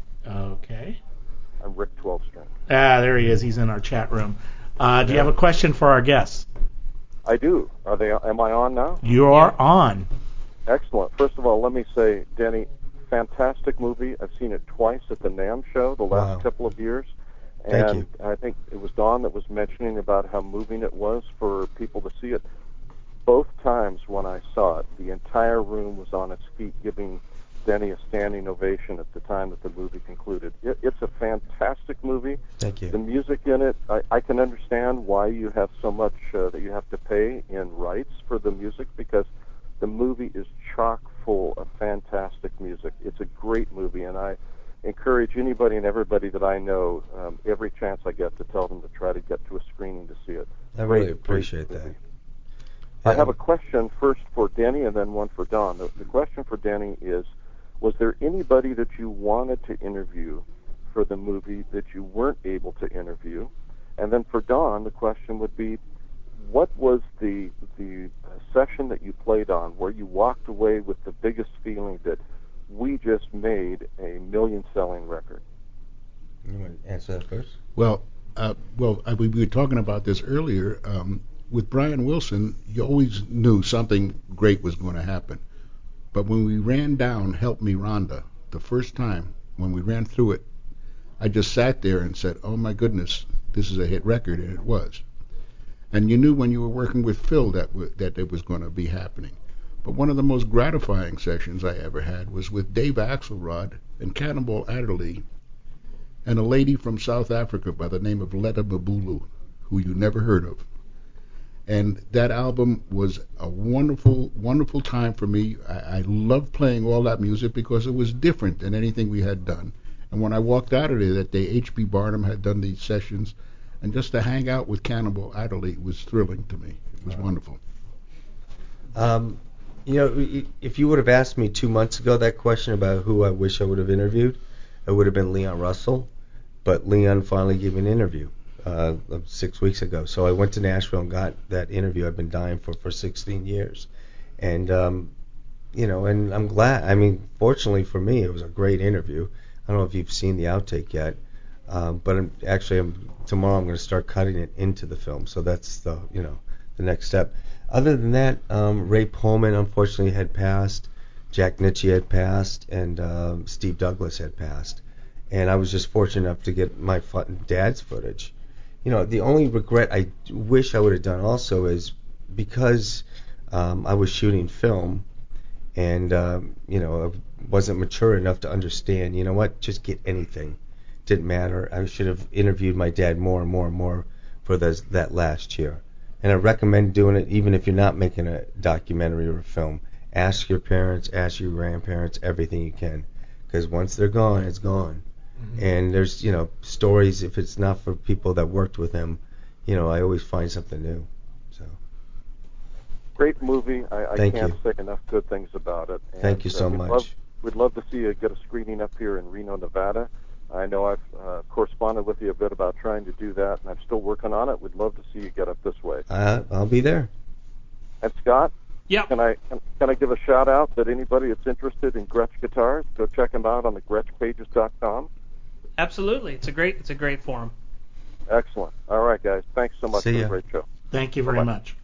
Okay. I'm Rick twelve String. Ah, there he is. He's in our chat room. Uh, do you have a question for our guests? I do. Are they? Am I on now? You are on. Excellent. First of all, let me say, Denny, fantastic movie. I've seen it twice at the NAMM show the last Wow. couple of years. Thank And you. I think it was Don that was mentioning about how moving it was for people to see it. Both times when I saw it, the entire room was on its feet giving Denny a standing ovation at the time that the movie concluded. It, it's a fantastic movie. Thank you. The music in it, I, I can understand why you have so much uh, that you have to pay in rights for the music, because the movie is chock full of fantastic music. It's a great movie, and I encourage anybody and everybody that I know, um, every chance I get, to tell them to try to get to a screening to see it. I Great, really appreciate great that. movie. I have a question first for Denny and then one for Don. The, the question for Denny is, was there anybody that you wanted to interview for the movie that you weren't able to interview? And then for Don, the question would be, what was the the session that you played on where you walked away with the biggest feeling that we just made a million-selling record? You want to answer that first? Well, uh, well, I, we were talking about this earlier. Um, with Brian Wilson, you always knew something great was going to happen. But when we ran down Help Me Rhonda, the first time, when we ran through it, I just sat there and said, oh my goodness, this is a hit record, and it was. And you knew when you were working with Phil that w- that it was going to be happening. But one of the most gratifying sessions I ever had was with Dave Axelrod and Cannonball Adderley and a lady from South Africa by the name of Letta Babulu, who you never heard of. And that album was a wonderful, wonderful time for me. I, I loved playing all that music because it was different than anything we had done. And when I walked out of there that day, H B Barnum had done these sessions, and just to hang out with Cannonball Adderley was thrilling to me. It was wonderful. Um, you know, i- if you would have asked me two months ago that question about who I wish I would have interviewed, it would have been Leon Russell. But Leon finally gave me an interview uh, six weeks ago. So I went to Nashville and got that interview I've been dying for for sixteen years. And, um, you know, and I'm glad. I mean, fortunately for me, it was a great interview. I don't know if you've seen the outtake yet. Um, but I'm, actually, I'm, tomorrow I'm going to start cutting it into the film. So that's the, you know, the next step. Other than that, um, Ray Pullman unfortunately had passed, Jack Nitzsche had passed, and um, Steve Douglas had passed. And I was just fortunate enough to get my fu- dad's footage. You know, the only regret I wish I would have done also is because um, I was shooting film and, um, you know, I wasn't mature enough to understand, you know what, just get anything. Didn't matter. I should have interviewed my dad more and more and more for those, that last year. And I recommend doing it even if you're not making a documentary or a film. Ask your parents, ask your grandparents, everything you can. Because once they're gone, it's gone. Mm-hmm. And there's, you know, stories, if it's not for people that worked with him, you know, I always find something new. So. Great movie. I, I Thank can't you. say enough good things about it. And, Thank you so uh, we'd much. Love, we'd love to see you get a screening up here in Reno, Nevada. I know I've uh, corresponded with you a bit about trying to do that, and I'm still working on it. We'd love to see you get up this way. Uh, I'll be there. And Scott, Yeah. can I can, can I give a shout out that anybody that's interested in Gretsch guitars, go check them out on the Gretsch Pages dot com. Absolutely. It's a great it's a great forum. Excellent. All right, guys. Thanks so much See for ya. the great show. Thank you very Bye-bye. much.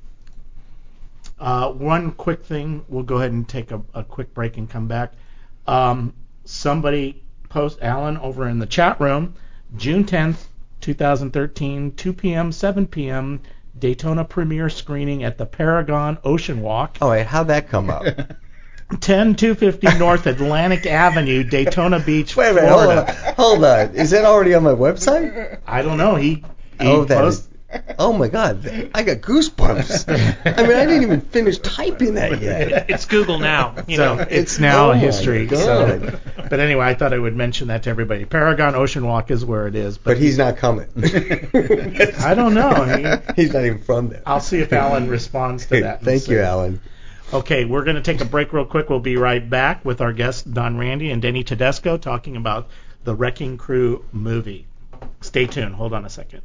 Uh, one quick thing. We'll go ahead and take a, a quick break and come back. Um, somebody post Alan over in the chat room, June tenth, twenty thirteen, two p.m., seven p.m., Daytona premiere screening at the Paragon Ocean Walk, Oh, wait, how'd that come up? ten two fifty North Atlantic Avenue, Daytona Beach, Wait a minute, hold Florida. on. Hold on. Is that already on my website? I don't know. He, he Oh, that post, is- Oh my God, I got goosebumps. I mean, I didn't even finish typing that yet. It's Google now. You So know. it's now Oh a my history. God. So, but anyway, I thought I would mention that to everybody. Paragon Ocean Walk is where it is. But, But he's not coming. I don't know. He, He's not even from there. I'll see if Alan responds to that. and Thank you, see. Alan. Okay, we're going to take a break real quick. We'll be right back with our guests, Don Randy and Denny Tedesco, talking about the Wrecking Crew movie. Stay tuned. Hold on a second.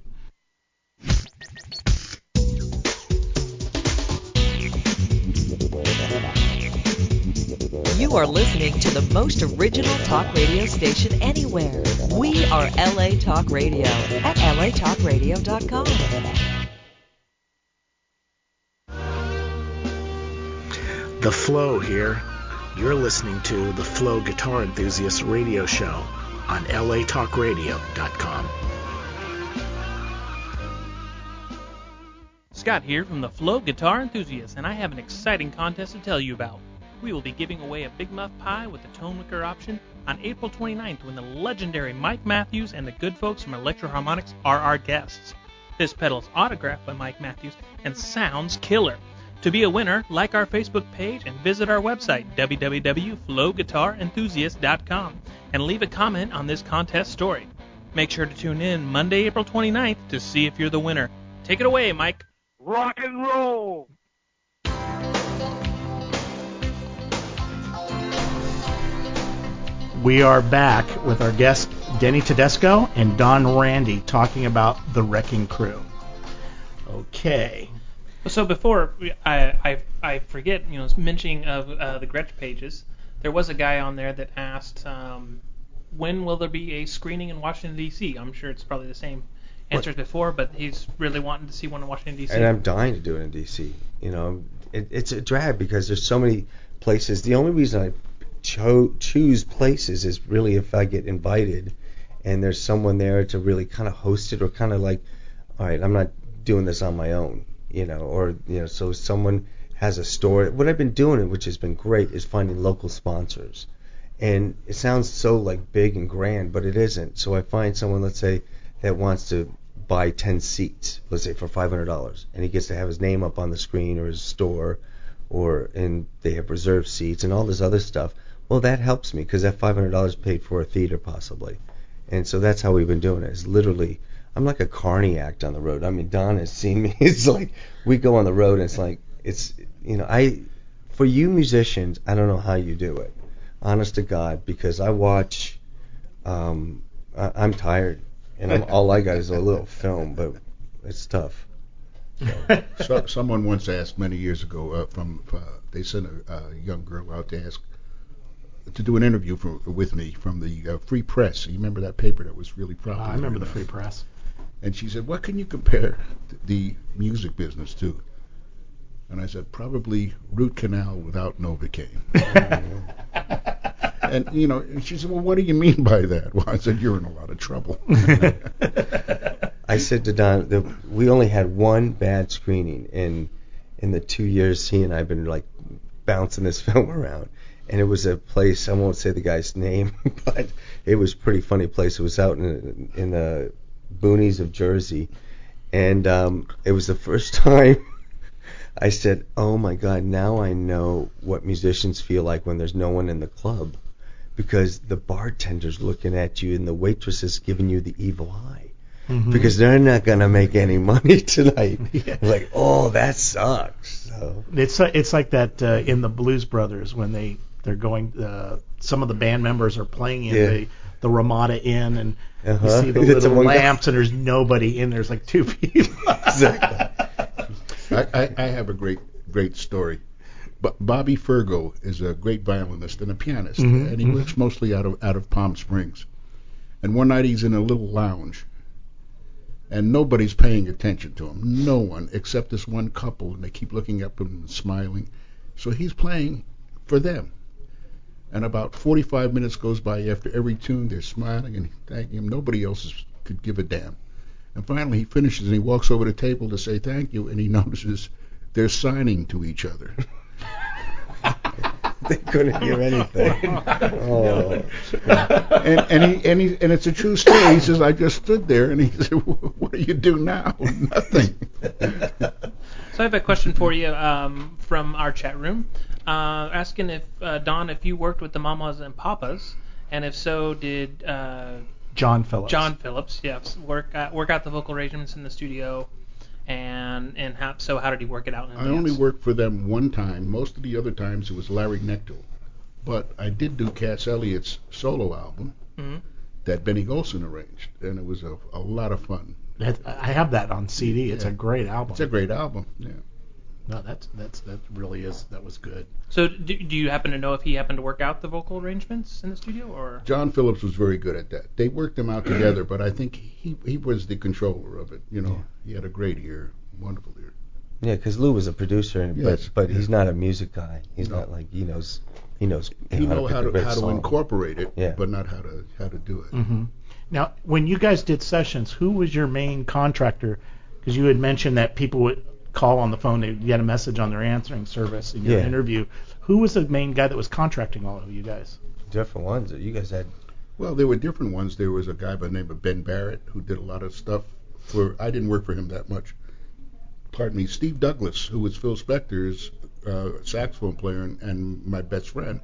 You are listening to the most original talk radio station anywhere. We are L A Talk Radio at L A talk radio dot com. The Flow here. You're listening to the Flow Guitar Enthusiast radio show on L A talk radio dot com. Scott here from the Flow Guitar Enthusiast, and I have an exciting contest to tell you about. We will be giving away a Big Muff Pie with the tone wicker option on April twenty-ninth when the legendary Mike Matthews and the good folks from Electro Harmonics are our guests. This pedal is autographed by Mike Matthews and sounds killer. To be a winner, like our Facebook page and visit our website, w w w dot flow guitar enthusiast dot com, and leave a comment on this contest story. Make sure to tune in Monday, April twenty-ninth to see if you're the winner. Take it away, Mike. Rock and roll! We are back with our guests, Denny Tedesco and Don Randy, talking about the Wrecking Crew. Okay. So before we- I, I, I forget, you know, mentioning of uh, the Gretsch pages, there was a guy on there that asked, um, when will there be a screening in Washington, D C? I'm sure it's probably the same answers before, but he's really wanting to see one in Washington, D C. And I'm dying to do it in D C. You know, it, it's a drag because there's so many places. The only reason I cho- choose places is really if I get invited and there's someone there to really kind of host it, or kind of like, all right, I'm not doing this on my own, you know, or, you know, so someone has a store. What I've been doing, which has been great, is finding local sponsors. And it sounds so like big and grand, but it isn't. So I find someone, let's say, that wants to buy ten seats, let's say for five hundred dollars, and he gets to have his name up on the screen, or his store, or and they have reserved seats and all this other stuff. Well, that helps me because that five hundred dollars paid for a theater possibly. And so that's how we've been doing it. It's literally, I'm like a carny act on the road. I mean, Don has seen me. It's like we go on the road and it's like, it's, you know, I, for you musicians, I don't know how you do it, honest to God, because I watch, um, I, I'm tired. And I'm, all I got is a little film, but it's tough. So, someone once asked many years ago, uh, from uh, they sent a, a young girl out to ask to do an interview for, with me from the uh, Free Press. You remember that paper that was really Uh, popular? I remember in, the uh, Free Press. And she said, what can you compare the music business to? And I said, probably Root Canal without Novocaine. And, you know, and she said, well, what do you mean by that? Well, I said, you're in a lot of trouble. I said to Don, the, we only had one bad screening in in the two years he and I have been like bouncing this film around. And it was a place, I won't say the guy's name, but it was a pretty funny place. It was out in in the boonies of Jersey. And um, it was the first time I said, oh my God, now I know what musicians feel like when there's no one in the club. Because the bartender's looking at you and the waitress is giving you the evil eye. Mm-hmm. Because they're not going to make any money tonight. Yeah. Like, oh, that sucks. So. It's uh, it's like that uh, in the Blues Brothers when they they're going. Uh, some of the band members are playing in yeah. the the Ramada Inn, and uh-huh. you see the little lamps, guy. And there's nobody in. There's like two people. Exactly. I, I, I have a great great story. But Bobby Fergo is a great violinist and a pianist, mm-hmm, and he mm-hmm. works mostly out of out of Palm Springs. And one night he's in a little lounge, and nobody's paying attention to him. No one except this one couple, and they keep looking up and smiling. So he's playing for them. And about forty-five minutes goes by after every tune. They're smiling and thanking him. Nobody else is, could give a damn. And finally he finishes and he walks over to the table to say thank you, and he notices they're signing to each other. they couldn't hear anything. Oh. and and he and he and it's a true story. He says, I just stood there, and he said, what do you do now? Nothing. So I have a question for you um, from our chat room, uh, asking if uh, Don, if you worked with the Mamas and Papas, and if so, did uh, John Phillips. John Phillips, yes, work uh, work out the vocal arrangements in the studio, and and how, so how did he work it out in I advance? only worked for them one time. Most of the other times it was Larry Knechtel. But I did do Cass Elliott's solo album mm-hmm. that Benny Golson arranged, and it was a, a lot of fun. That, I have that on C D. It's Yeah. a great album. It's a great album, yeah. No, that's that's that really is that was good. So do, do you happen to know if he happened to work out the vocal arrangements in the studio, or? John Phillips was very good at that. They worked them out together, but I think he he was the controller of it. You know, he had a great ear, wonderful ear. Yeah, because Lou was a producer, and, Yes, but but yeah. he's not a music guy. He's No. not like he knows he knows He you know, know how pick a to great how to song. incorporate it, Yeah. but not how to how to do it. Mm-hmm. Now, when you guys did sessions, who was your main contractor? Because you had mentioned that people would call on the phone, they get a message on their answering service in your Yeah. interview. Who was the main guy that was contracting all of you guys? Different ones. You guys had Well, there were different ones. There was a guy by the name of Ben Barrett who did a lot of stuff for. I didn't work for him that much. Pardon me, Steve Douglas, who was Phil Spector's uh, saxophone player and, and my best friend.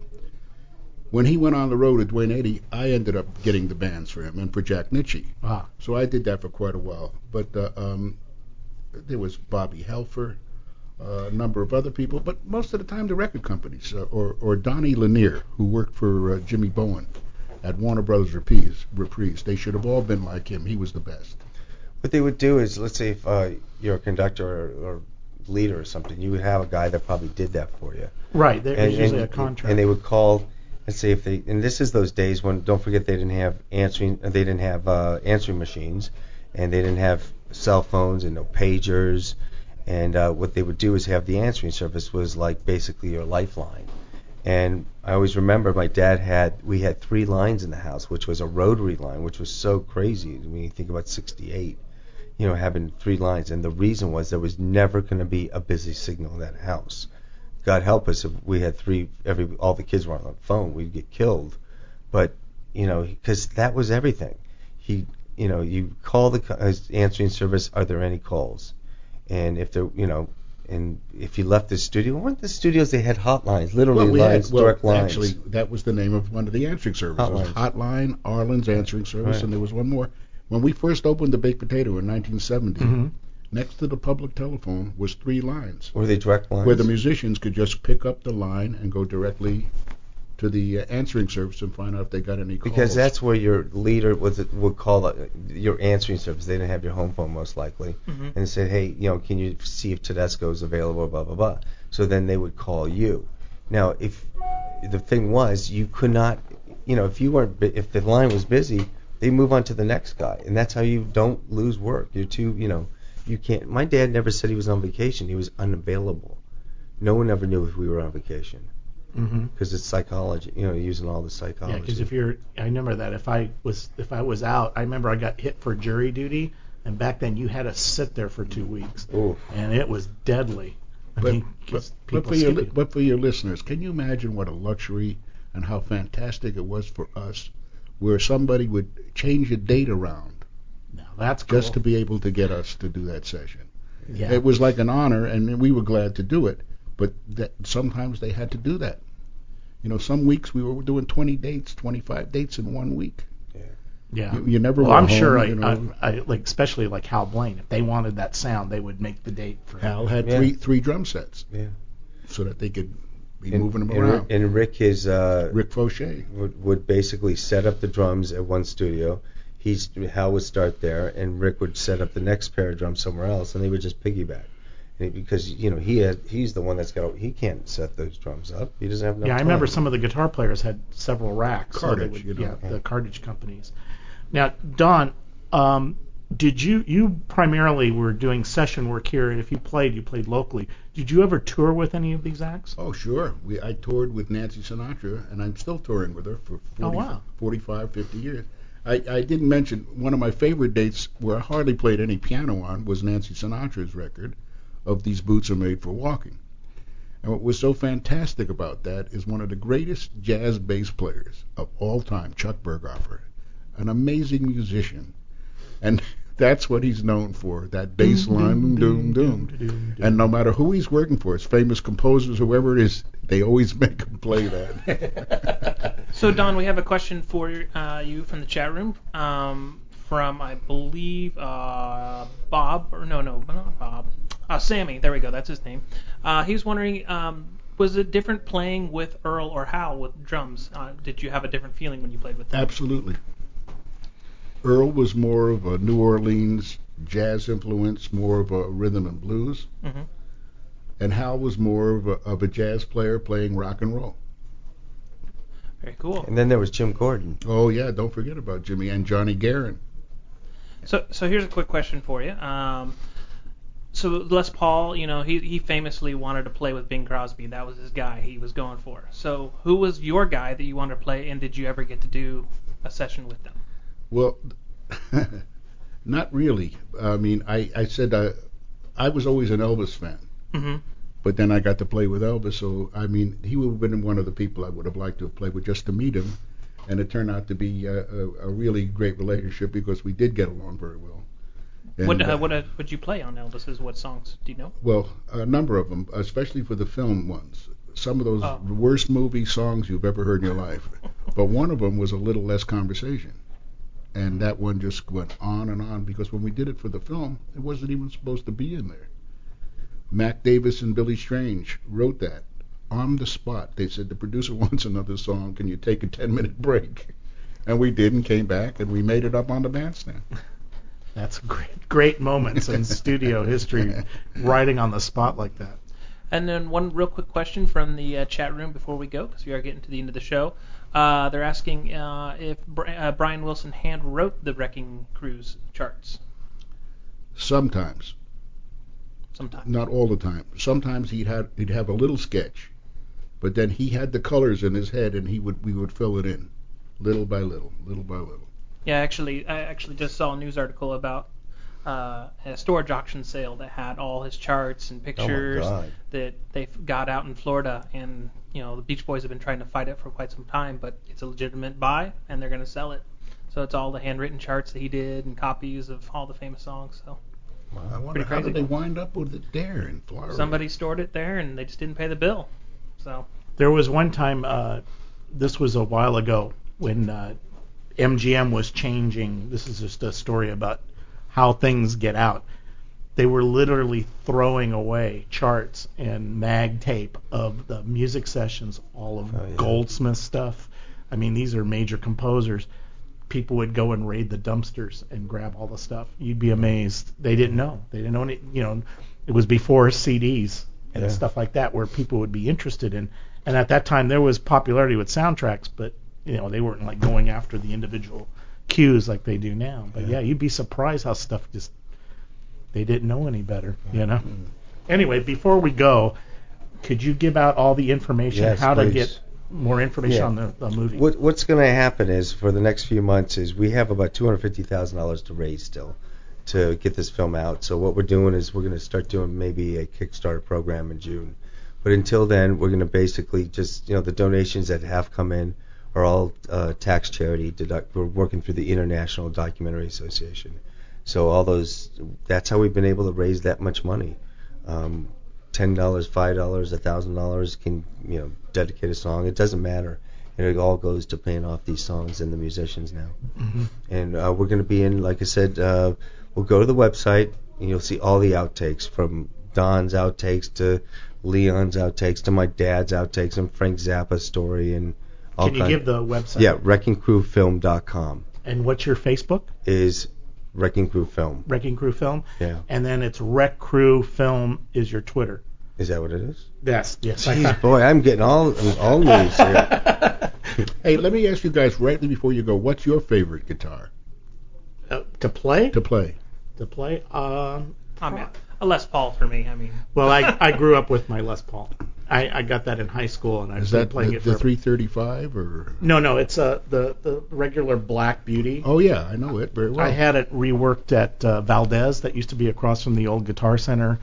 When he went on the road at Duane Eddy, I ended up getting the bands for him and for Jack Nitzsche. Ah. So I did that for quite a while. But uh, um, there was Bobby Helfer, uh, a number of other people, but most of the time the record companies, uh, or, or Donnie Lanier, who worked for uh, Jimmy Bowen at Warner Brothers Reprise, Reprise. They should have all been like him. He was the best. what they would do is, let's say if uh, you're a conductor or, or leader or something, you would have a guy that probably did that for you. Right. There's And, usually and, a contract. and they would call and say if they, and this is those days when, don't forget, they didn't have answering, they didn't have uh, answering machines, and they didn't have cell phones and no pagers, and uh, what they would do is have the answering service was like basically your lifeline. And I always remember my dad had, we had three lines in the house, which was a rotary line, which was so crazy when you think about sixty-eight, you know, having three lines. And the reason was there was never going to be a busy signal in that house. God help us if we had three, every all the kids were on the phone, we'd get killed. But, you know, because that was everything. He, you know, you call the co- uh, answering service, are there any calls? And if there, you know, and if you left the studio, weren't the studios, they had hotlines, literally Well, we lines, had, well, direct lines. actually, that was the name of one of the answering services. Hotlines. Hotline, Arlen's answering service, Right. and there was one more. When we first opened the Baked Potato in nineteen seventy, Mhm. next to the public telephone was three lines, Were they direct lines? where the musicians could just pick up the line and go directly to the uh, answering service and find out if they got any calls. Because that's where your leader was, would call the, your answering service. They didn't have your home phone most likely, Mm-hmm. and say, hey, you know, can you see if Tedesco is available? Blah blah blah. So then they would call you. Now, if the thing was, you could not, you know, if you weren't, bu- if the line was busy, they move on to the next guy, and that's how you don't lose work. You're too, you know, you can't. My dad never said he was on vacation. He was unavailable. No one ever knew if we were on vacation. Mm-hmm. Because it's psychology, you know, using all the Yeah, psychology. because if you're, I remember that if I was if I was out, I remember I got hit for jury duty, and back then you had to sit there for two weeks, Ooh. and it was deadly. I But, mean, but, 'cause but people for your skip li- you. but for your listeners, can you imagine what a luxury and how fantastic it was for us, where somebody would change a date around No, that's cool. just to be able to get us to do that session. yeah. It was like an honor, and we were glad to do it. But that, sometimes they had to do that. You know, some weeks we were doing twenty dates, twenty-five dates in one week. Yeah. You, you never. Well, went I'm sure, home, I, you know. I, I, like especially like Hal Blaine, if they wanted that sound, they would make the date for. Hal had Yeah. three three drum sets, Yeah. so that they could be And, moving them and, around. Rick, and Rick, his uh, Rick Fauché. would, would basically set up the drums at one studio. He's Hal would start there, and Rick would set up the next pair of drums somewhere else, and they would just piggyback. And it- because you know he had, he's the one that's got, he can't set those drums up. He doesn't have enough Yeah, I time. remember some of the guitar players had several racks. so they Cartage, would, you know. Yeah, the cartage companies. Now, Don, um, did you you primarily were doing session work here, and if you played, you played locally. Did you ever tour with any of these acts? Oh, sure. We I toured with Nancy Sinatra, and I'm still touring with her for forty, Oh, wow. forty-five, fifty years. I, I didn't mention one of my favorite dates where I hardly played any piano on was Nancy Sinatra's record of These Boots Are Made for Walking. And what was so fantastic about that is one of the greatest jazz bass players of all time, Chuck Berghofer, an amazing musician. And that's what he's known for, that bass line, doom, doom, doom. And no matter who he's working for, his famous composers, whoever it is, they always make him play that. So, Don, we have a question for uh, you from the chat room. Um, from, I believe, uh, Bob, or no, no, not Bob, uh, Sammy, there we go, that's his name. Uh, he was wondering, um, was it different playing with Earl or Hal with drums? Uh, did you have a different feeling when you played with them? Absolutely. Earl was more of a New Orleans jazz influence, more of a rhythm and blues, mm-hmm. and Hal was more of a, of a jazz player playing rock and roll. Very cool. And then there was Jim Gordon. Oh, yeah, don't forget about Jimmy and Johnny Guerin. So, so here's a quick question for you. Um, so Les Paul, you know, he he famously wanted to play with Bing Crosby. That was his guy he was going for. So, who was your guy that you wanted to play, and did you ever get to do a session with them? Well, not really. I mean, I I said uh, I was always an Elvis fan, mm-hmm. but then I got to play with Elvis. So, I mean, he would have been one of the people I would have liked to have played with just to meet him. And it turned out to be a, a, a really great relationship because we did get along very well. And, what uh, uh, what uh, would you play on Elvis's? What songs do you know? Well, a number of them, especially for the film ones. Some of those oh. worst movie songs you've ever heard in your life. But one of them was A Little Less Conversation. And that one just went on and on because when we did it for the film, it wasn't even supposed to be in there. Mac Davis and Billy Strange wrote that. On the spot, they said, the producer wants another song, can you take a ten minute break? And we did and came back and we made it up on the bandstand. That's great, great moments in studio history, writing on the spot like that. And then one real quick question from the uh, chat room before we go, because we are getting to the end of the show. Uh, they're asking uh, if Bri- uh, Brian Wilson hand wrote the Wrecking Crew's charts. Sometimes. Sometimes. Not all the time. Sometimes he'd have, he'd have a little sketch. But then he had the colors in his head, and he would we would fill it in, little by little, little by little. Yeah, actually, I actually just saw a news article about uh, a storage auction sale that had all his charts and pictures Oh my God. that they got out in Florida, and you know the Beach Boys have been trying to fight it for quite some time, but it's a legitimate buy, and they're going to sell it. So it's all the handwritten charts that he did and copies of all the famous songs. So I wonder Pretty how crazy. did they wind up with it there in Florida? somebody stored it there, and they just didn't pay the bill. So There was one time, uh, this was a while ago, when uh, M G M was changing. This is just a story about how things get out. They were literally throwing away charts and mag tape of the music sessions, all of Oh, yeah. Goldsmith stuff. I mean, these are major composers. People would go and raid the dumpsters and grab all the stuff. You'd be amazed. They didn't know. They didn't know any, you know, it was before C Ds and Yeah. stuff like that where people would be interested in. And at that time there was popularity with soundtracks, but you know, they weren't like going after the individual cues like they do now. But yeah, you'd be surprised how stuff just they didn't know any better, you know. Mm. Anyway, before we go, could you give out all the information Yes, how please. to get more information Yeah. on the, the movie? What, what's going to happen is for the next few months is we have about two hundred fifty thousand dollars to raise still to get this film out. So what we're doing is we're going to start doing maybe a Kickstarter program in June. But until then, we're going to basically just, you know, the donations that have come in are all uh, tax charity. Deduct, we're working through the International Documentary Association. So all those, that's how we've been able to raise that much money. Um, ten dollars, five dollars, one thousand dollars can, you know, dedicate a song. It doesn't matter. And it all goes to paying off these songs and the musicians now. Mm-hmm. And uh, we're going to be in, like I said, uh, we'll go to the website and you'll see all the outtakes, from Don's outtakes to Leon's outtakes to my dad's outtakes and Frank Zappa's story and all Can you kind- give the website? Yeah, wrecking crew film dot com And what's your Facebook? is Wrecking Crew Film. Wrecking Crew Film. Yeah. And then it's Wreck Crew Film is your Twitter. Is that what it is? Yes. Yes. Jeez, boy, I'm getting all all news here. Hey, let me ask you guys right before you go, what's your favorite guitar Uh, to play? to play? To play? Um, I mean, a Les Paul for me. I mean, well, I I grew up with my Les Paul. I, I got that in high school, and I've Is been that playing the, it the for. three thirty-five or? No, no, it's uh, the the regular Black Beauty. Oh yeah, I know it very well. I had it reworked at uh, Valdez, that used to be across from the old Guitar Center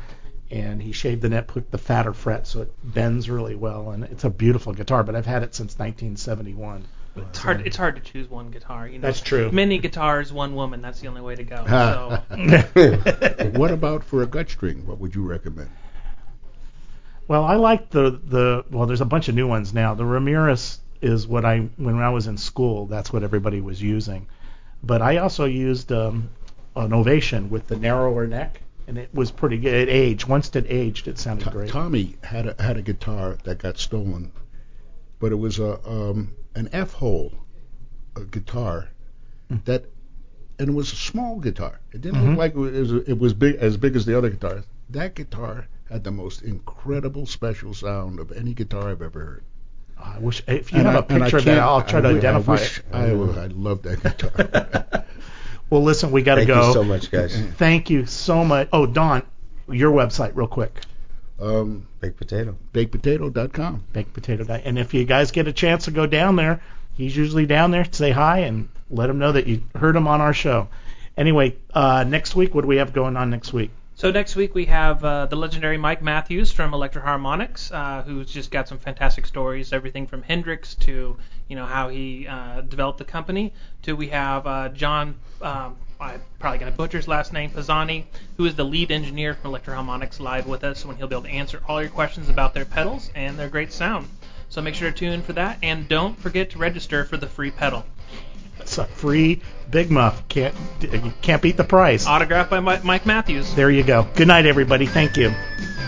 and he shaved the net, put the fatter fret so it bends really well, and it's a beautiful guitar. But I've had it since nineteen seventy-one. It's hard. It's hard to choose one guitar. You know, That's true. Many guitars, one woman. That's the only way to go. So. What about for a gut string? What would you recommend? Well, I like the the well. There's a bunch of new ones now. The Ramirez is what I when I was in school. That's what everybody was using. But I also used um, an Ovation with the narrower neck, and it was pretty good. It aged. Once it aged, it sounded T- great. Tommy had a, had a guitar that got stolen, but it was a um, an F-hole a guitar Mm. that, and it was a small guitar. It didn't Mhm. look like it was it was big as big as the other guitars. That guitar had the most incredible special sound of any guitar I've ever heard. I wish if you And have I- a and I picture of that, can't- I'll try I to wi- identify I wish it. I, I love that guitar. Well, listen, we got to Thank go. you so much, guys. Thank you so much. Oh, Don, your website, real quick. um, Baked potato. baked potato dot com. Baked Potato Diet. And if you guys get a chance to go down there, he's usually down there. Say hi and let him know that you heard him on our show. Anyway, uh, next week, what do we have going on next week? So next week we have uh, the legendary Mike Matthews from Electro Harmonics, uh, who's just got some fantastic stories, everything from Hendrix to you know how he uh, developed the company, to we have uh, John, um, I'm probably going to butcher his last name, Pisani, who is the lead engineer from Electro Harmonics, live with us, when he'll be able to answer all your questions about their pedals and their great sound. So make sure to tune in for that, and don't forget to register for the free pedal. It's a free Big Muff. Can't you can't beat the price. Autographed by Mi- Mike Matthews. There you go. Good night, everybody. Thank you.